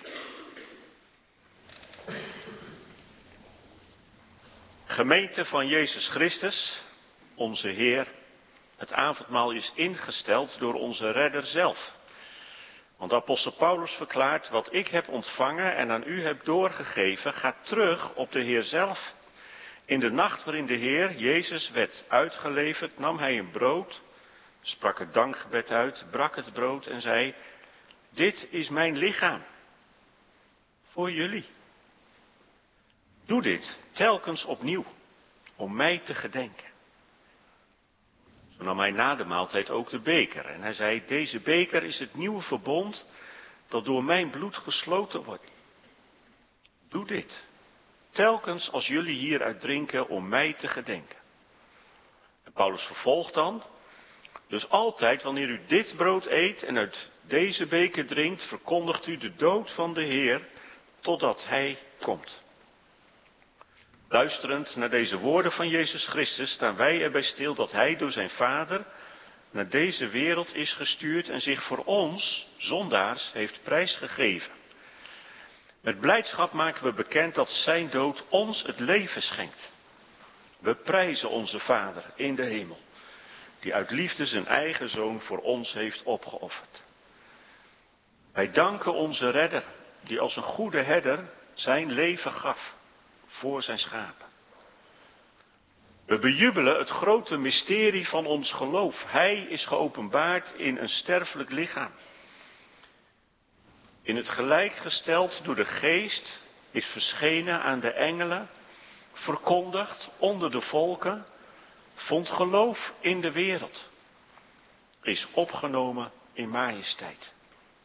Gemeente van Jezus Christus, onze Heer, het avondmaal is ingesteld door onze Redder zelf. Want apostel Paulus verklaart, wat ik heb ontvangen en aan u heb doorgegeven, gaat terug op de Heer zelf. In de nacht waarin de Heer Jezus werd uitgeleverd, nam hij een brood, sprak het dankgebed uit, brak het brood en zei, dit is mijn lichaam, voor jullie. Doe dit telkens opnieuw, om mij te gedenken. Zo nam hij na de maaltijd ook de beker en hij zei, deze beker is het nieuwe verbond dat door mijn bloed gesloten wordt. Doe dit, telkens als jullie hieruit drinken om mij te gedenken. En Paulus vervolgt dan, dus altijd wanneer u dit brood eet en uit deze beker drinkt, verkondigt u de dood van de Heer totdat hij komt. Luisterend naar deze woorden van Jezus Christus staan wij erbij stil dat hij door zijn Vader naar deze wereld is gestuurd en zich voor ons, zondaars, heeft prijsgegeven. Met blijdschap maken we bekend dat zijn dood ons het leven schenkt. We prijzen onze Vader in de hemel, die uit liefde zijn eigen zoon voor ons heeft opgeofferd. Wij danken onze redder, die als een goede herder zijn leven gaf voor zijn schapen. We bejubelen het grote mysterie van ons geloof. Hij is geopenbaard in een sterfelijk lichaam. In het gelijkgesteld door de geest is verschenen aan de engelen, verkondigd onder de volken, vond geloof in de wereld, is opgenomen in majesteit.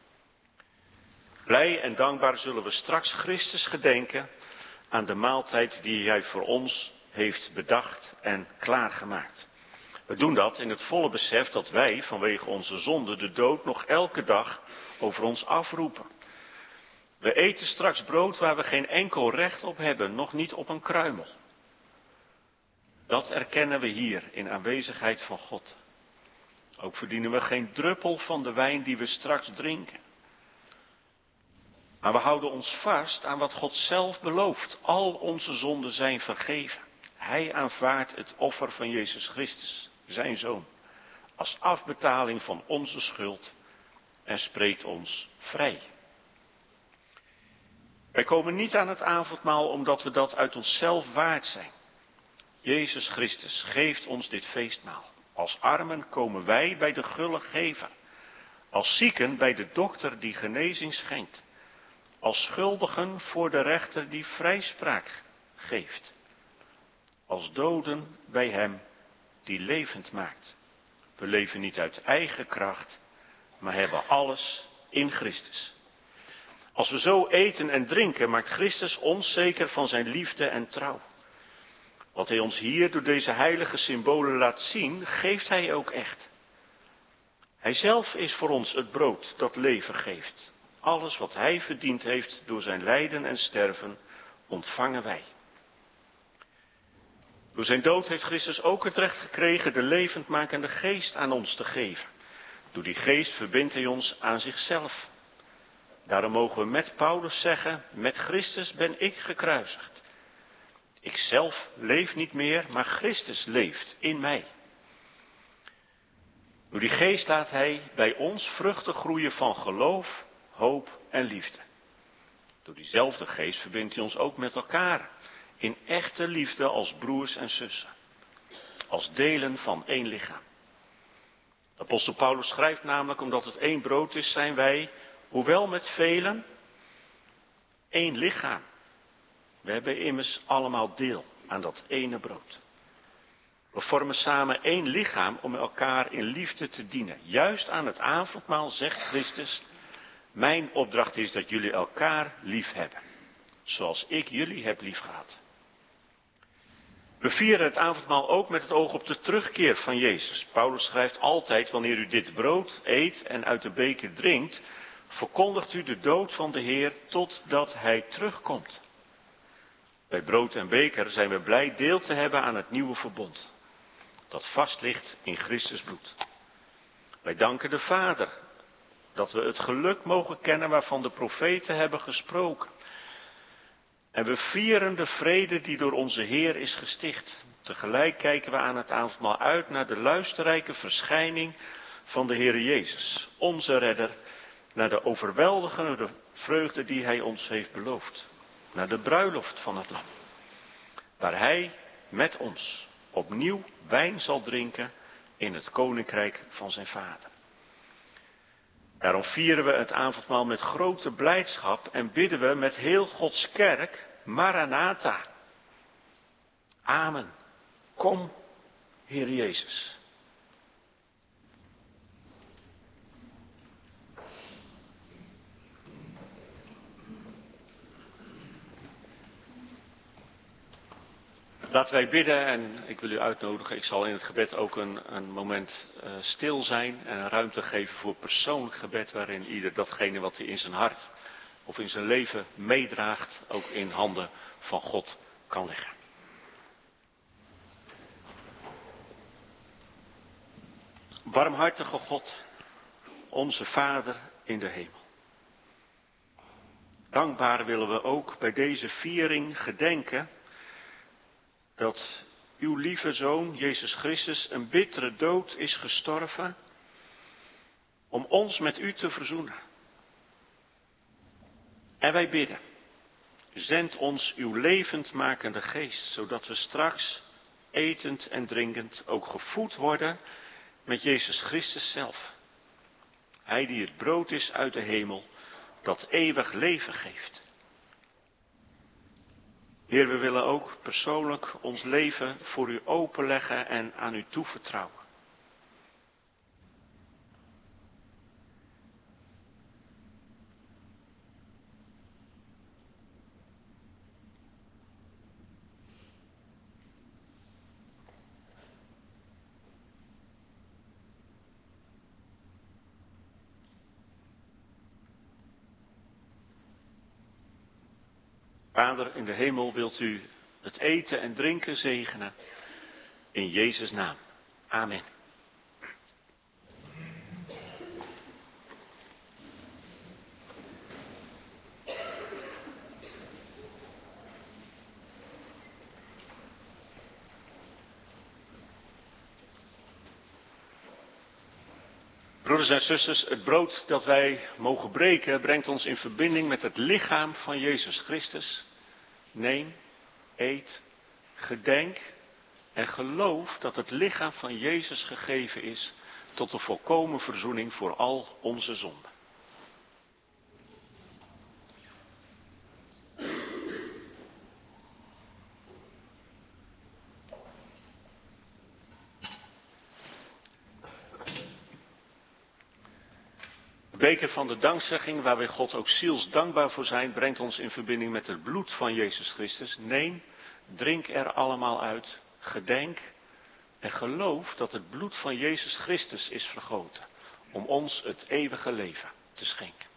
Blij en dankbaar zullen we straks Christus gedenken aan de maaltijd die hij voor ons heeft bedacht en klaargemaakt. We doen dat in het volle besef dat wij vanwege onze zonde de dood nog elke dag over ons afroepen. We eten straks brood waar we geen enkel recht op hebben, nog niet op een kruimel. Dat erkennen we hier in aanwezigheid van God. Ook verdienen we geen druppel van de wijn die we straks drinken. Maar we houden ons vast aan wat God zelf belooft. Al onze zonden zijn vergeven. Hij aanvaardt het offer van Jezus Christus, zijn Zoon, als afbetaling van onze schuld en spreekt ons vrij. Wij komen niet aan het avondmaal omdat we dat uit onszelf waard zijn. Jezus Christus geeft ons dit feestmaal. Als armen komen wij bij de gulle gever. Als zieken bij de dokter die genezing schenkt. Als schuldigen voor de rechter die vrijspraak geeft. Als doden bij hem die levend maakt. We leven niet uit eigen kracht, maar hebben alles in Christus. Als we zo eten en drinken, maakt Christus ons zeker van zijn liefde en trouw. Wat hij ons hier door deze heilige symbolen laat zien, geeft hij ook echt. Hij zelf is voor ons het brood dat leven geeft. Alles wat hij verdiend heeft door zijn lijden en sterven, ontvangen wij. Door zijn dood heeft Christus ook het recht gekregen de levendmakende geest aan ons te geven. Door die geest verbindt hij ons aan zichzelf. Daarom mogen we met Paulus zeggen, met Christus ben ik gekruisigd. Ik zelf leef niet meer, maar Christus leeft in mij. Door die geest laat hij bij ons vruchten groeien van geloof, hoop en liefde. Door diezelfde geest verbindt hij ons ook met elkaar. In echte liefde als broers en zussen. Als delen van één lichaam. De apostel Paulus schrijft namelijk, omdat het één brood is, zijn wij, hoewel met velen, één lichaam. We hebben immers allemaal deel aan dat ene brood. We vormen samen één lichaam om elkaar in liefde te dienen. Juist aan het avondmaal zegt Christus, mijn opdracht is dat jullie elkaar lief hebben. Zoals ik jullie heb lief gehad. We vieren het avondmaal ook met het oog op de terugkeer van Jezus. Paulus schrijft altijd, wanneer u dit brood eet en uit de beker drinkt, verkondigt u de dood van de Heer totdat hij terugkomt. Bij brood en beker zijn we blij deel te hebben aan het nieuwe verbond. Dat vast ligt in Christus bloed. Wij danken de Vader dat we het geluk mogen kennen waarvan de profeten hebben gesproken. En we vieren de vrede die door onze Heer is gesticht. Tegelijk kijken we aan het avondmaal uit naar de luisterrijke verschijning van de Heer Jezus, onze redder, naar de overweldigende vreugde die hij ons heeft beloofd. Naar de bruiloft van het Lam. Waar hij met ons opnieuw wijn zal drinken in het koninkrijk van zijn Vader. Daarom vieren we het avondmaal met grote blijdschap en bidden we met heel Gods kerk, Maranatha. Amen. Kom, Heer Jezus. Laten wij bidden en ik wil u uitnodigen. Ik zal in het gebed ook een, een moment uh, stil zijn en een ruimte geven voor persoonlijk gebed. Waarin ieder datgene wat hij in zijn hart of in zijn leven meedraagt ook in handen van God kan leggen. Barmhartige God, onze Vader in de hemel. Dankbaar willen we ook bij deze viering gedenken dat uw lieve Zoon, Jezus Christus, een bittere dood is gestorven om ons met u te verzoenen. En wij bidden, zend ons uw levendmakende geest, zodat we straks etend en drinkend ook gevoed worden met Jezus Christus zelf. Hij die het brood is uit de hemel, dat eeuwig leven geeft. Heer, we willen ook persoonlijk ons leven voor u openleggen en aan u toevertrouwen. Vader in de hemel, wilt u het eten en drinken zegenen in Jezus' naam. Amen. Broeders en zusters, het brood dat wij mogen breken brengt ons in verbinding met het lichaam van Jezus Christus. Neem, eet, gedenk en geloof dat het lichaam van Jezus gegeven is tot de volkomen verzoening voor al onze zonden. De beker van de dankzegging, waar wij God ook ziels dankbaar voor zijn, brengt ons in verbinding met het bloed van Jezus Christus. Neem, drink er allemaal uit, gedenk en geloof dat het bloed van Jezus Christus is vergoten om ons het eeuwige leven te schenken.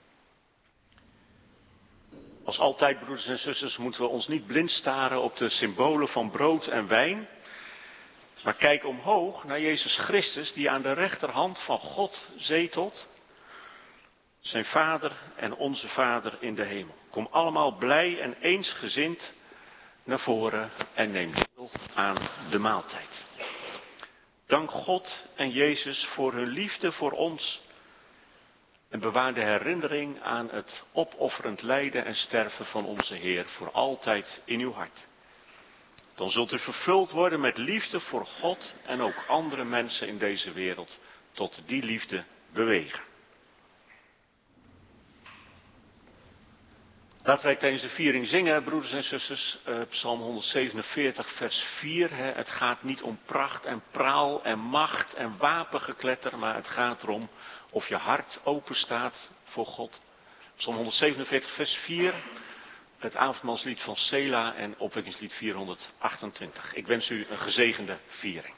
Als altijd, broeders en zusters, moeten we ons niet blind staren op de symbolen van brood en wijn, maar kijk omhoog naar Jezus Christus die aan de rechterhand van God zetelt, zijn Vader en onze Vader in de hemel. Kom allemaal blij en eensgezind naar voren en neem deel aan de maaltijd. Dank God en Jezus voor hun liefde voor ons en bewaar de herinnering aan het opofferend lijden en sterven van onze Heer voor altijd in uw hart. Dan zult u vervuld worden met liefde voor God en ook andere mensen in deze wereld tot die liefde bewegen. Laten wij tijdens de viering zingen, broeders en zusters, uh, Psalm honderdzevenenveertig, vers vier. Hè. Het gaat niet om pracht en praal en macht en wapengekletter, maar het gaat erom of je hart open staat voor God. Psalm honderdzevenenveertig, vers vier, het avondmaalslied van Sela en opwekkingslied vierhonderdachtentwintig. Ik wens u een gezegende viering.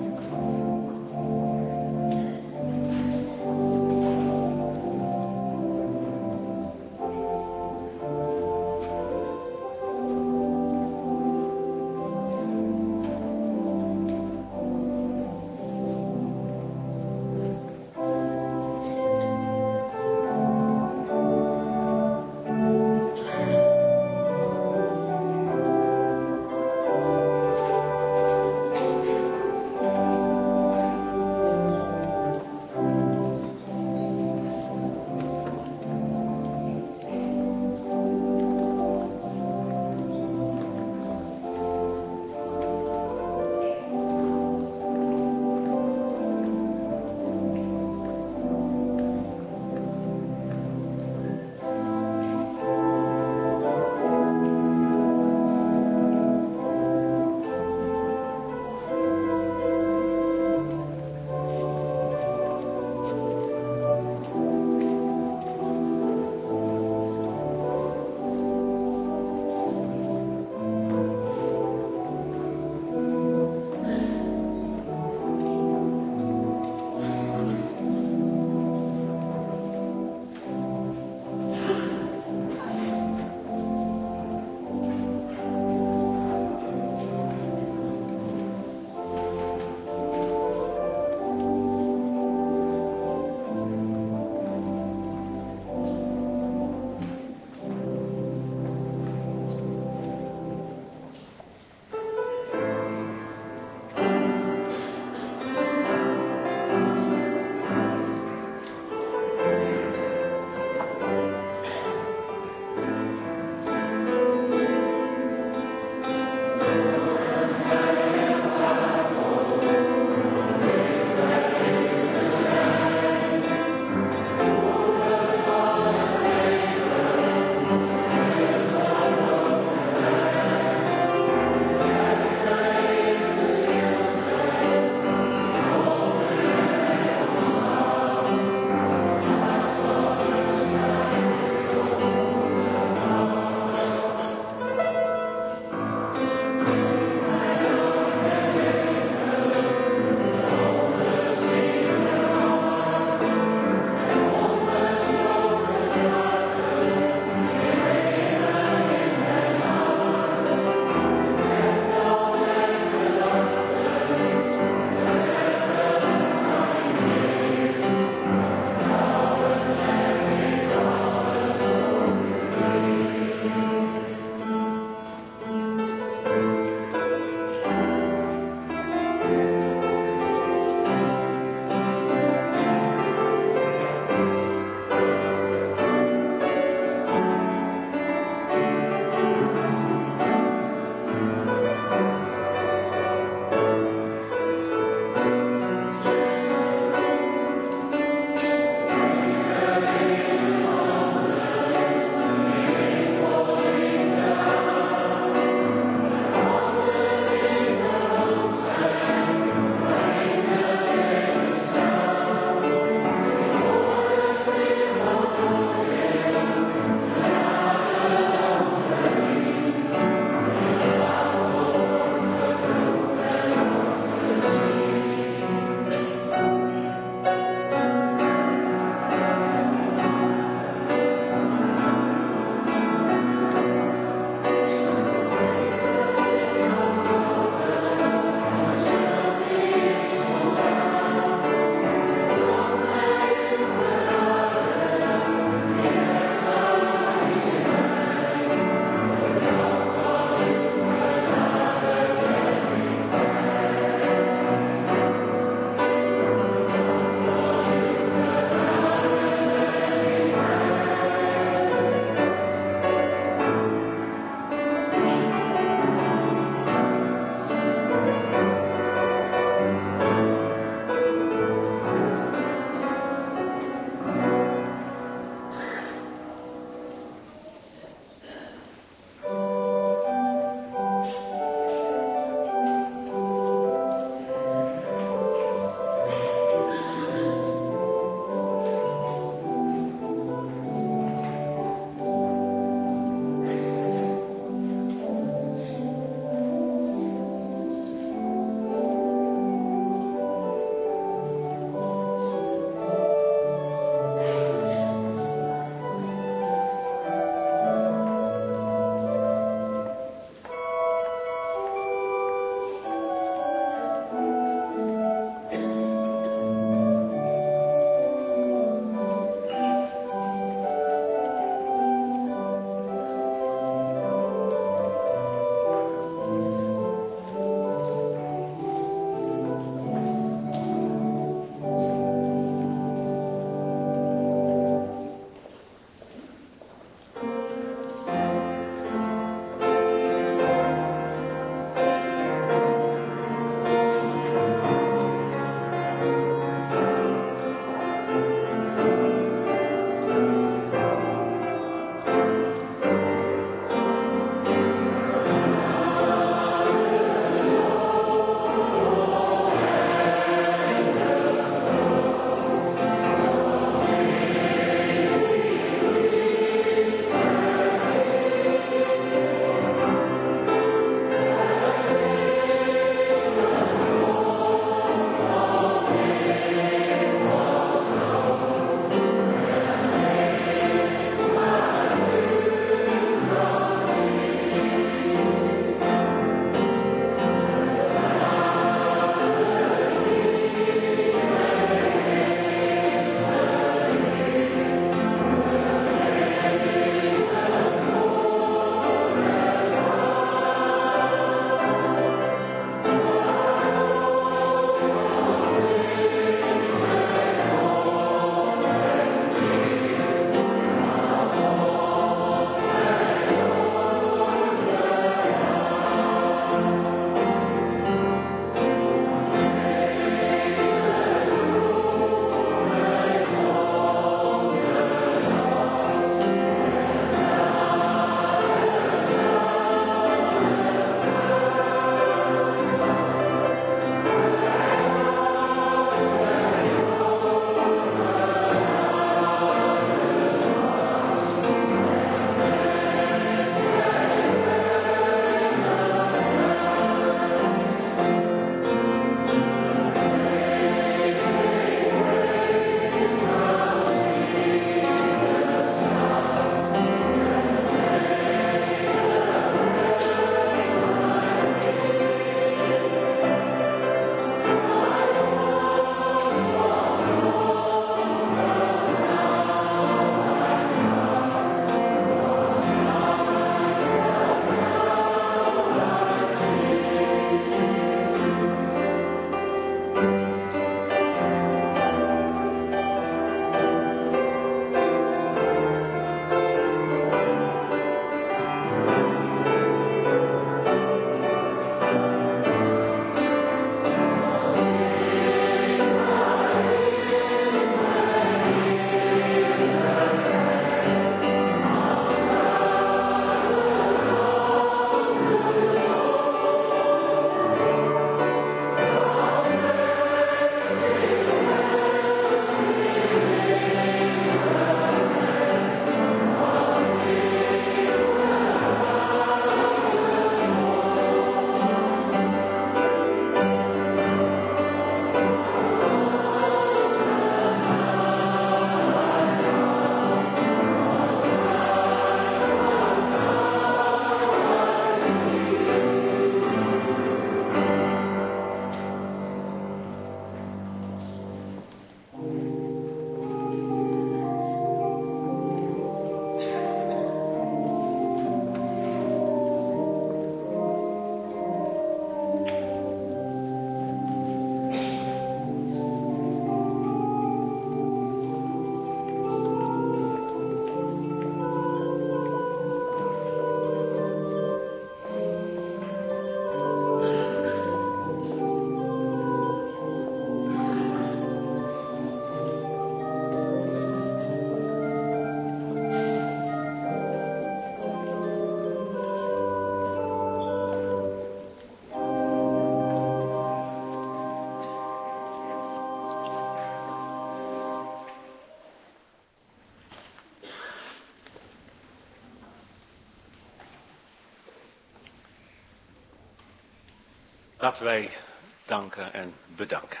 Laten wij danken en bedanken.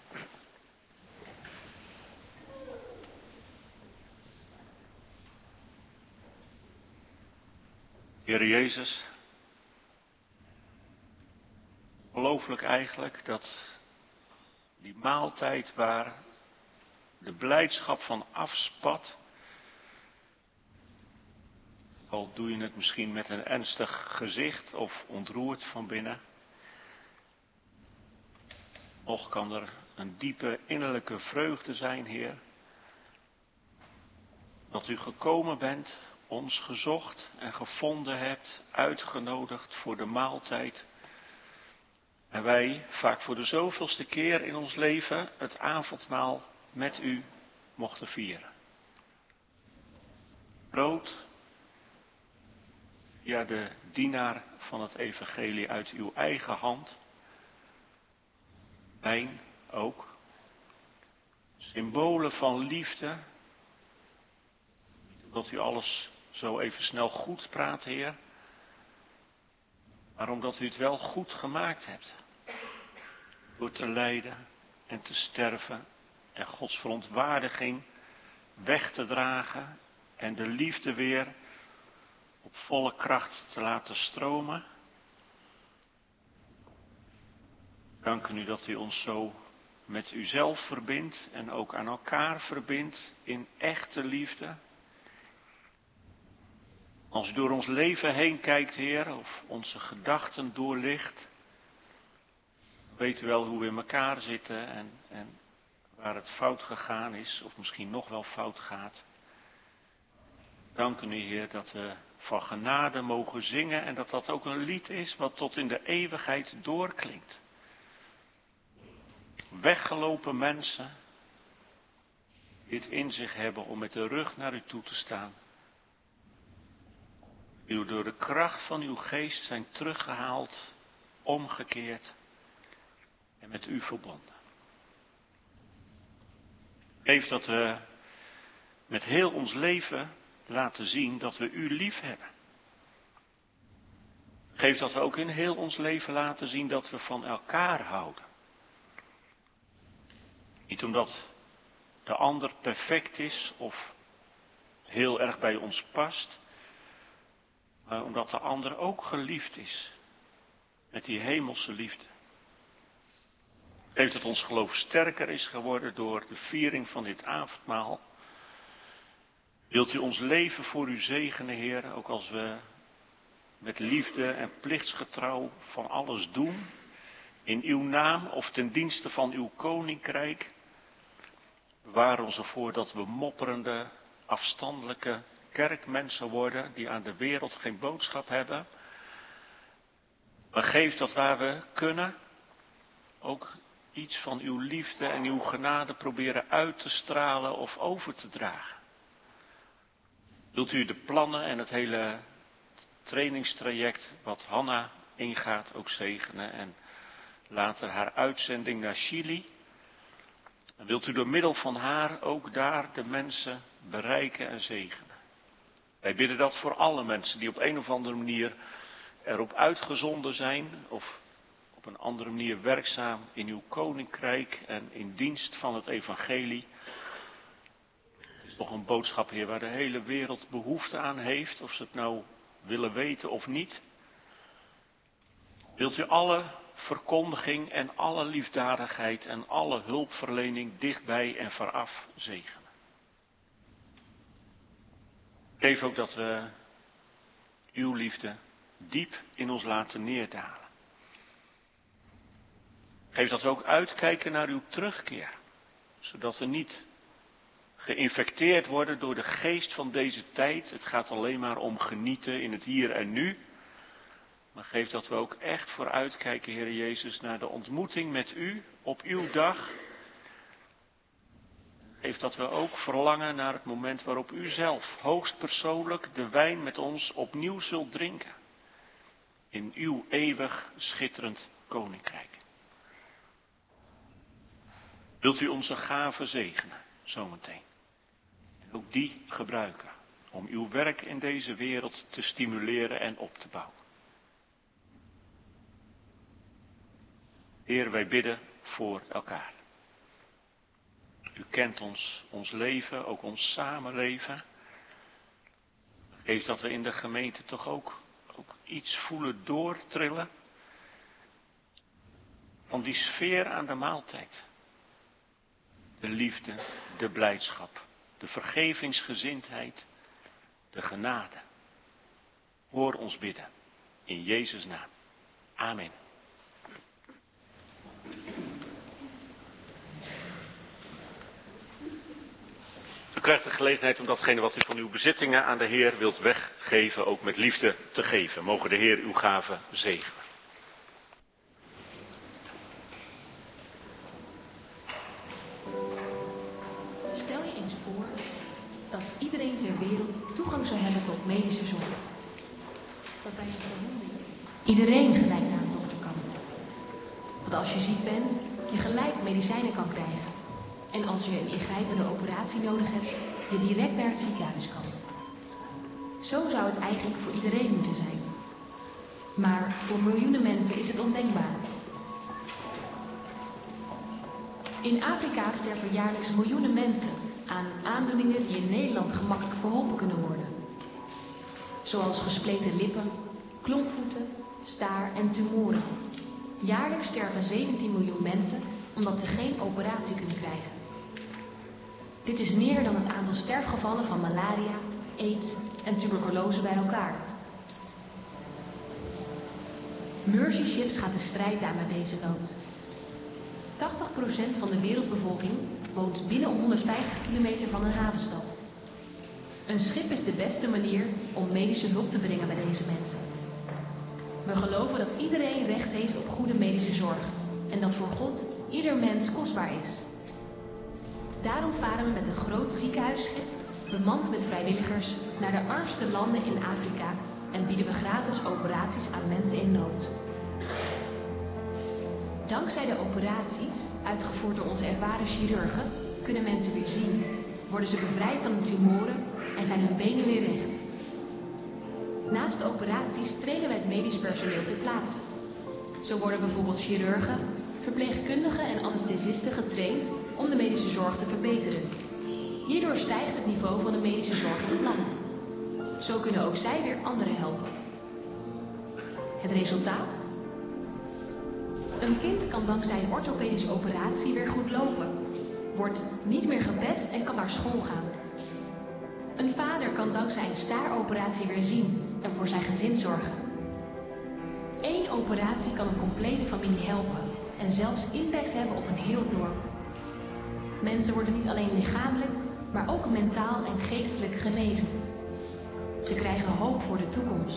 Heer Jezus, ongelooflijk eigenlijk dat die maaltijd waar de blijdschap van afspat, al doe je het misschien met een ernstig gezicht of ontroerd van binnen, nog kan er een diepe innerlijke vreugde zijn, Heer, dat u gekomen bent, ons gezocht en gevonden hebt, uitgenodigd voor de maaltijd. En wij, vaak voor de zoveelste keer in ons leven, het avondmaal met u mochten vieren. Brood, ja, de dienaar van het evangelie uit uw eigen hand. Wijn ook. Symbolen van liefde. Dat u alles zo even snel goed praat, Heer. Maar omdat u het wel goed gemaakt hebt. Door te lijden en te sterven en Gods verontwaardiging weg te dragen en de liefde weer op volle kracht te laten stromen. Danken u dat u ons zo met uzelf verbindt en ook aan elkaar verbindt in echte liefde. Als u door ons leven heen kijkt, Heer, of onze gedachten doorlicht, weet u wel hoe we in elkaar zitten en, en waar het fout gegaan is, of misschien nog wel fout gaat. Danken u, Heer, dat we van genade mogen zingen en dat dat ook een lied is wat tot in de eeuwigheid doorklinkt. Weggelopen mensen die het in zich hebben om met de rug naar u toe te staan. Die door de kracht van uw geest zijn teruggehaald, omgekeerd en met u verbonden. Geef dat we met heel ons leven laten zien dat we u lief hebben. Geef dat we ook in heel ons leven laten zien dat we van elkaar houden. Niet omdat de ander perfect is of heel erg bij ons past, maar omdat de ander ook geliefd is met die hemelse liefde. Geef dat ons geloof sterker is geworden door de viering van dit avondmaal. Wilt u ons leven voor u zegenen, Heer, ook als we met liefde en plichtsgetrouw van alles doen, in uw naam of ten dienste van uw koninkrijk. Bewaar ons ervoor dat we mopperende, afstandelijke kerkmensen worden die aan de wereld geen boodschap hebben. Maar geef dat waar we kunnen ook iets van uw liefde en uw genade proberen uit te stralen of over te dragen. Wilt u de plannen en het hele trainingstraject wat Hanna ingaat ook zegenen en later haar uitzending naar Chili. En wilt u door middel van haar ook daar de mensen bereiken en zegenen. Wij bidden dat voor alle mensen die op een of andere manier erop uitgezonden zijn of op een andere manier werkzaam in uw koninkrijk en in dienst van het evangelie. Het is toch een boodschap, Heer, waar de hele wereld behoefte aan heeft, of ze het nou willen weten of niet. Wilt u alle verkondiging en alle liefdadigheid en alle hulpverlening dichtbij en veraf zegenen. Geef ook dat we uw liefde diep in ons laten neerdalen. Geef dat we ook uitkijken naar uw terugkeer, zodat we niet geïnfecteerd worden door de geest van deze tijd. Het gaat alleen maar om genieten in het hier en nu. Maar geef dat we ook echt vooruitkijken, Heer Jezus, naar de ontmoeting met u op uw dag. Geef dat we ook verlangen naar het moment waarop u zelf hoogstpersoonlijk de wijn met ons opnieuw zult drinken. In uw eeuwig schitterend koninkrijk. Wilt u onze gaven zegenen, zometeen. En ook die gebruiken om uw werk in deze wereld te stimuleren en op te bouwen. Heer, wij bidden voor elkaar. U kent ons, ons leven, ook ons samenleven. Geef dat we in de gemeente toch ook, ook iets voelen doortrillen. Van die sfeer aan de maaltijd. De liefde, de blijdschap, de vergevingsgezindheid, de genade. Hoor ons bidden. In Jezus' naam. Amen. U krijgt de gelegenheid om datgene wat u van uw bezittingen aan de Heer wilt weggeven, ook met liefde te geven. Mogen de Heer uw gave zegenen. Stel je eens voor dat iedereen ter wereld toegang zou hebben tot medische zorg. Dat bij een verwonding iedereen gelijk naar een dokter kan. Dat als je ziek bent, je gelijk medicijnen kan krijgen. En als je een ingrijpende operatie nodig hebt, je direct naar het ziekenhuis kan. Zo zou het eigenlijk voor iedereen moeten zijn. Maar voor miljoenen mensen is het ondenkbaar. In Afrika sterven jaarlijks miljoenen mensen aan aandoeningen die in Nederland gemakkelijk verholpen kunnen worden. Zoals gespleten lippen, klompvoeten, staar en tumoren. Jaarlijks sterven zeventien miljoen mensen omdat ze geen operatie kunnen krijgen. Dit is meer dan het aantal sterfgevallen van malaria, aids en tuberculose bij elkaar. Mercy Ships gaat de strijd aan met deze nood. tachtig procent van de wereldbevolking woont binnen honderdvijftig kilometer van een havenstad. Een schip is de beste manier om medische hulp te brengen bij deze mensen. We geloven dat iedereen recht heeft op goede medische zorg en dat voor God ieder mens kostbaar is. Daarom varen we met een groot ziekenhuisschip, bemand met vrijwilligers, naar de armste landen in Afrika en bieden we gratis operaties aan mensen in nood. Dankzij de operaties, uitgevoerd door onze ervaren chirurgen, kunnen mensen weer zien, worden ze bevrijd van hun tumoren en zijn hun benen weer recht. Naast de operaties trainen we het medisch personeel ter plaatse. Zo worden bijvoorbeeld chirurgen, verpleegkundigen en anesthesisten getraind om de medische zorg te verbeteren. Hierdoor stijgt het niveau van de medische zorg in het land. Zo kunnen ook zij weer anderen helpen. Het resultaat? Een kind kan dankzij een orthopedische operatie weer goed lopen, wordt niet meer gepest en kan naar school gaan. Een vader kan dankzij een staaroperatie weer zien en voor zijn gezin zorgen. Eén operatie kan een complete familie helpen en zelfs impact hebben op een heel dorp. Mensen worden niet alleen lichamelijk, maar ook mentaal en geestelijk genezen. Ze krijgen hoop voor de toekomst.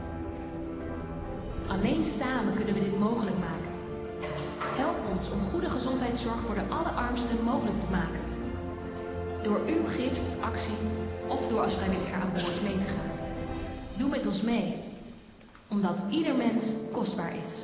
Alleen samen kunnen we dit mogelijk maken. Help ons om goede gezondheidszorg voor de allerarmsten mogelijk te maken. Door uw gift, actie of door als vrijwilliger aan boord mee te gaan. Doe met ons mee, omdat ieder mens kostbaar is.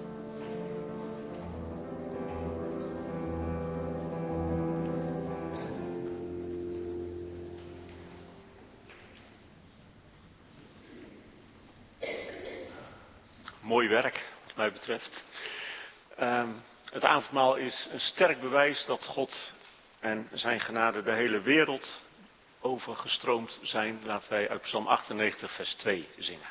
Mooi werk, wat mij betreft. Um, het avondmaal is een sterk bewijs dat God en zijn genade de hele wereld overgestroomd zijn. Laten wij uit Psalm achtennegentig vers twee zingen.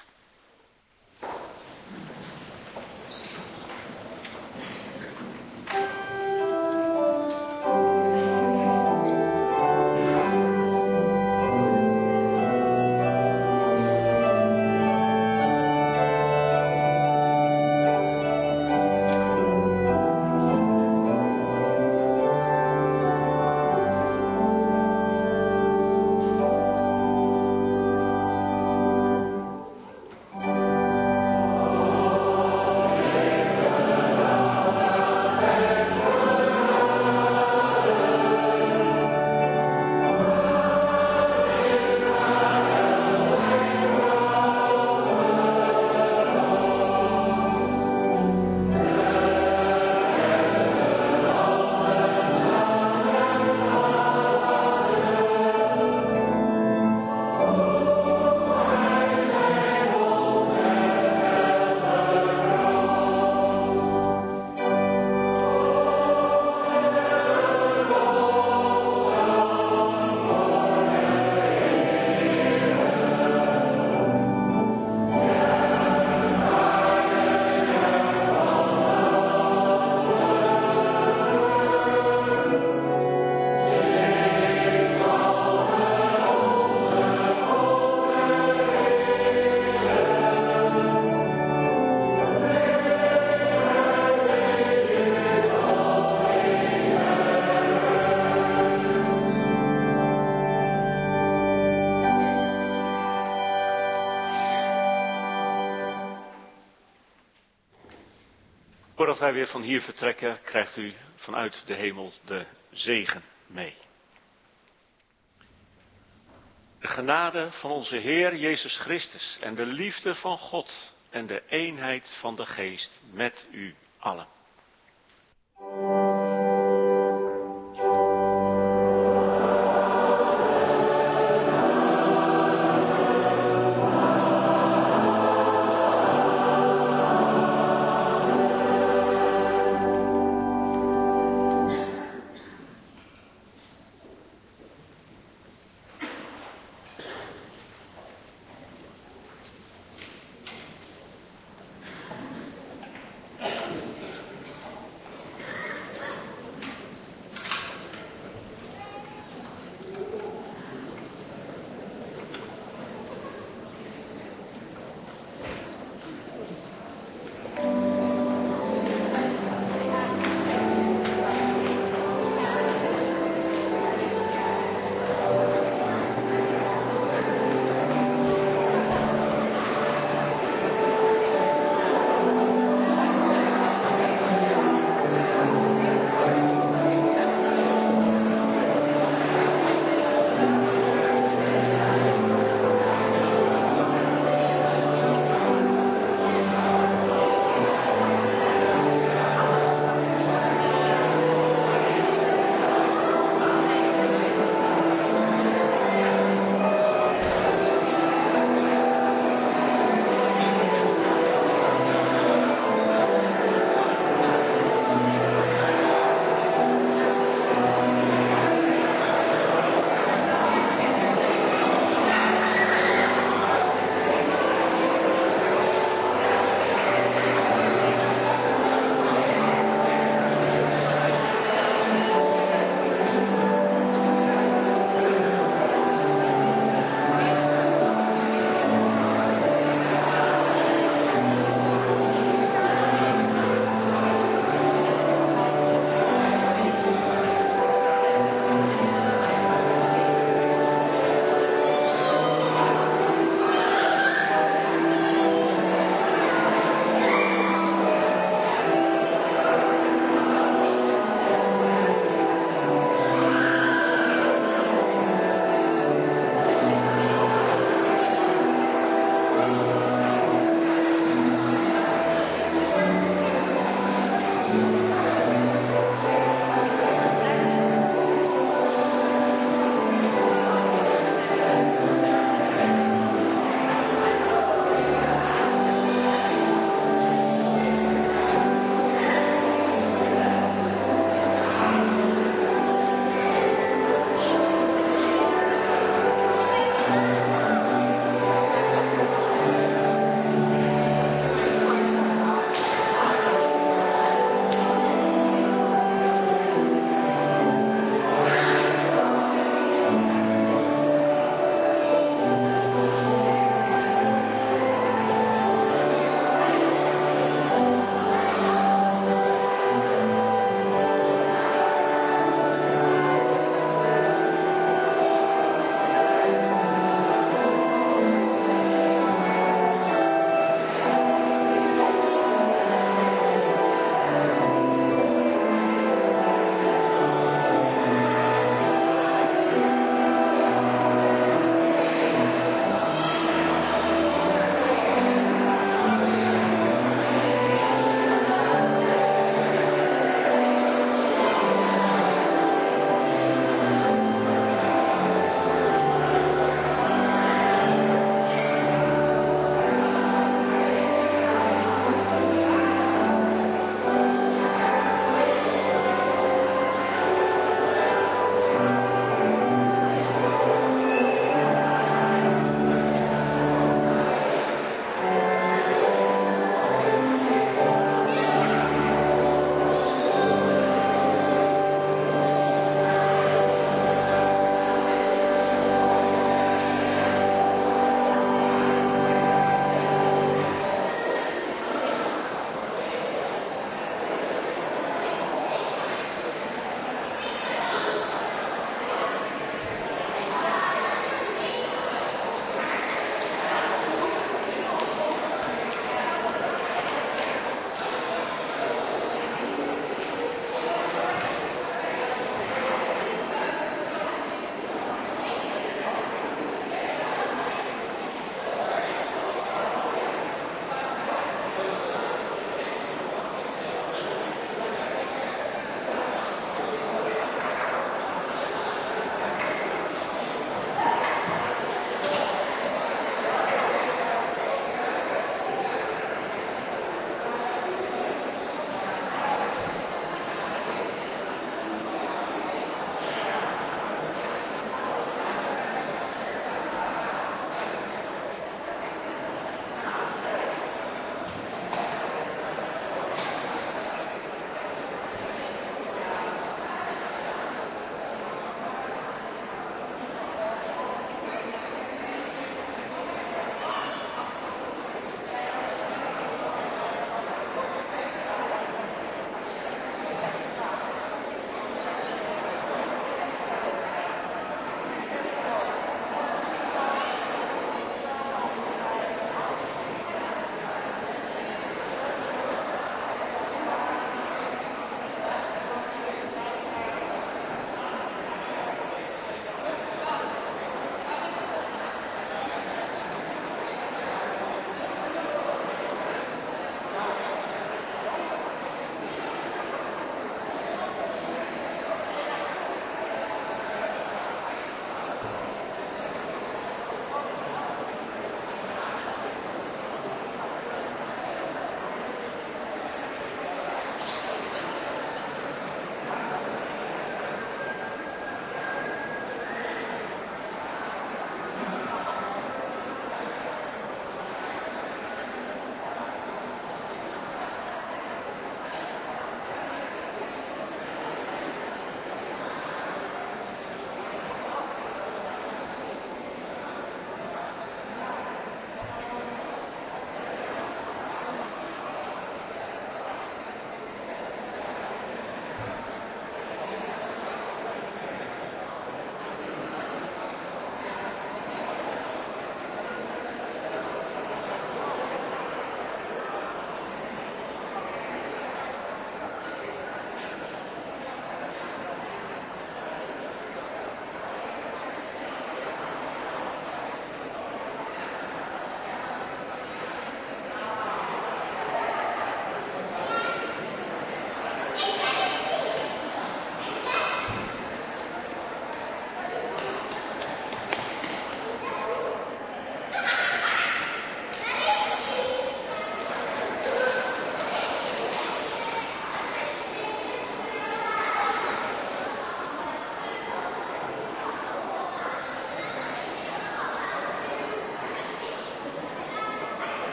voordat wij weer van hier vertrekken, krijgt u vanuit de hemel de zegen mee. De genade van onze Heer Jezus Christus en de liefde van God en de eenheid van de Geest met u allen.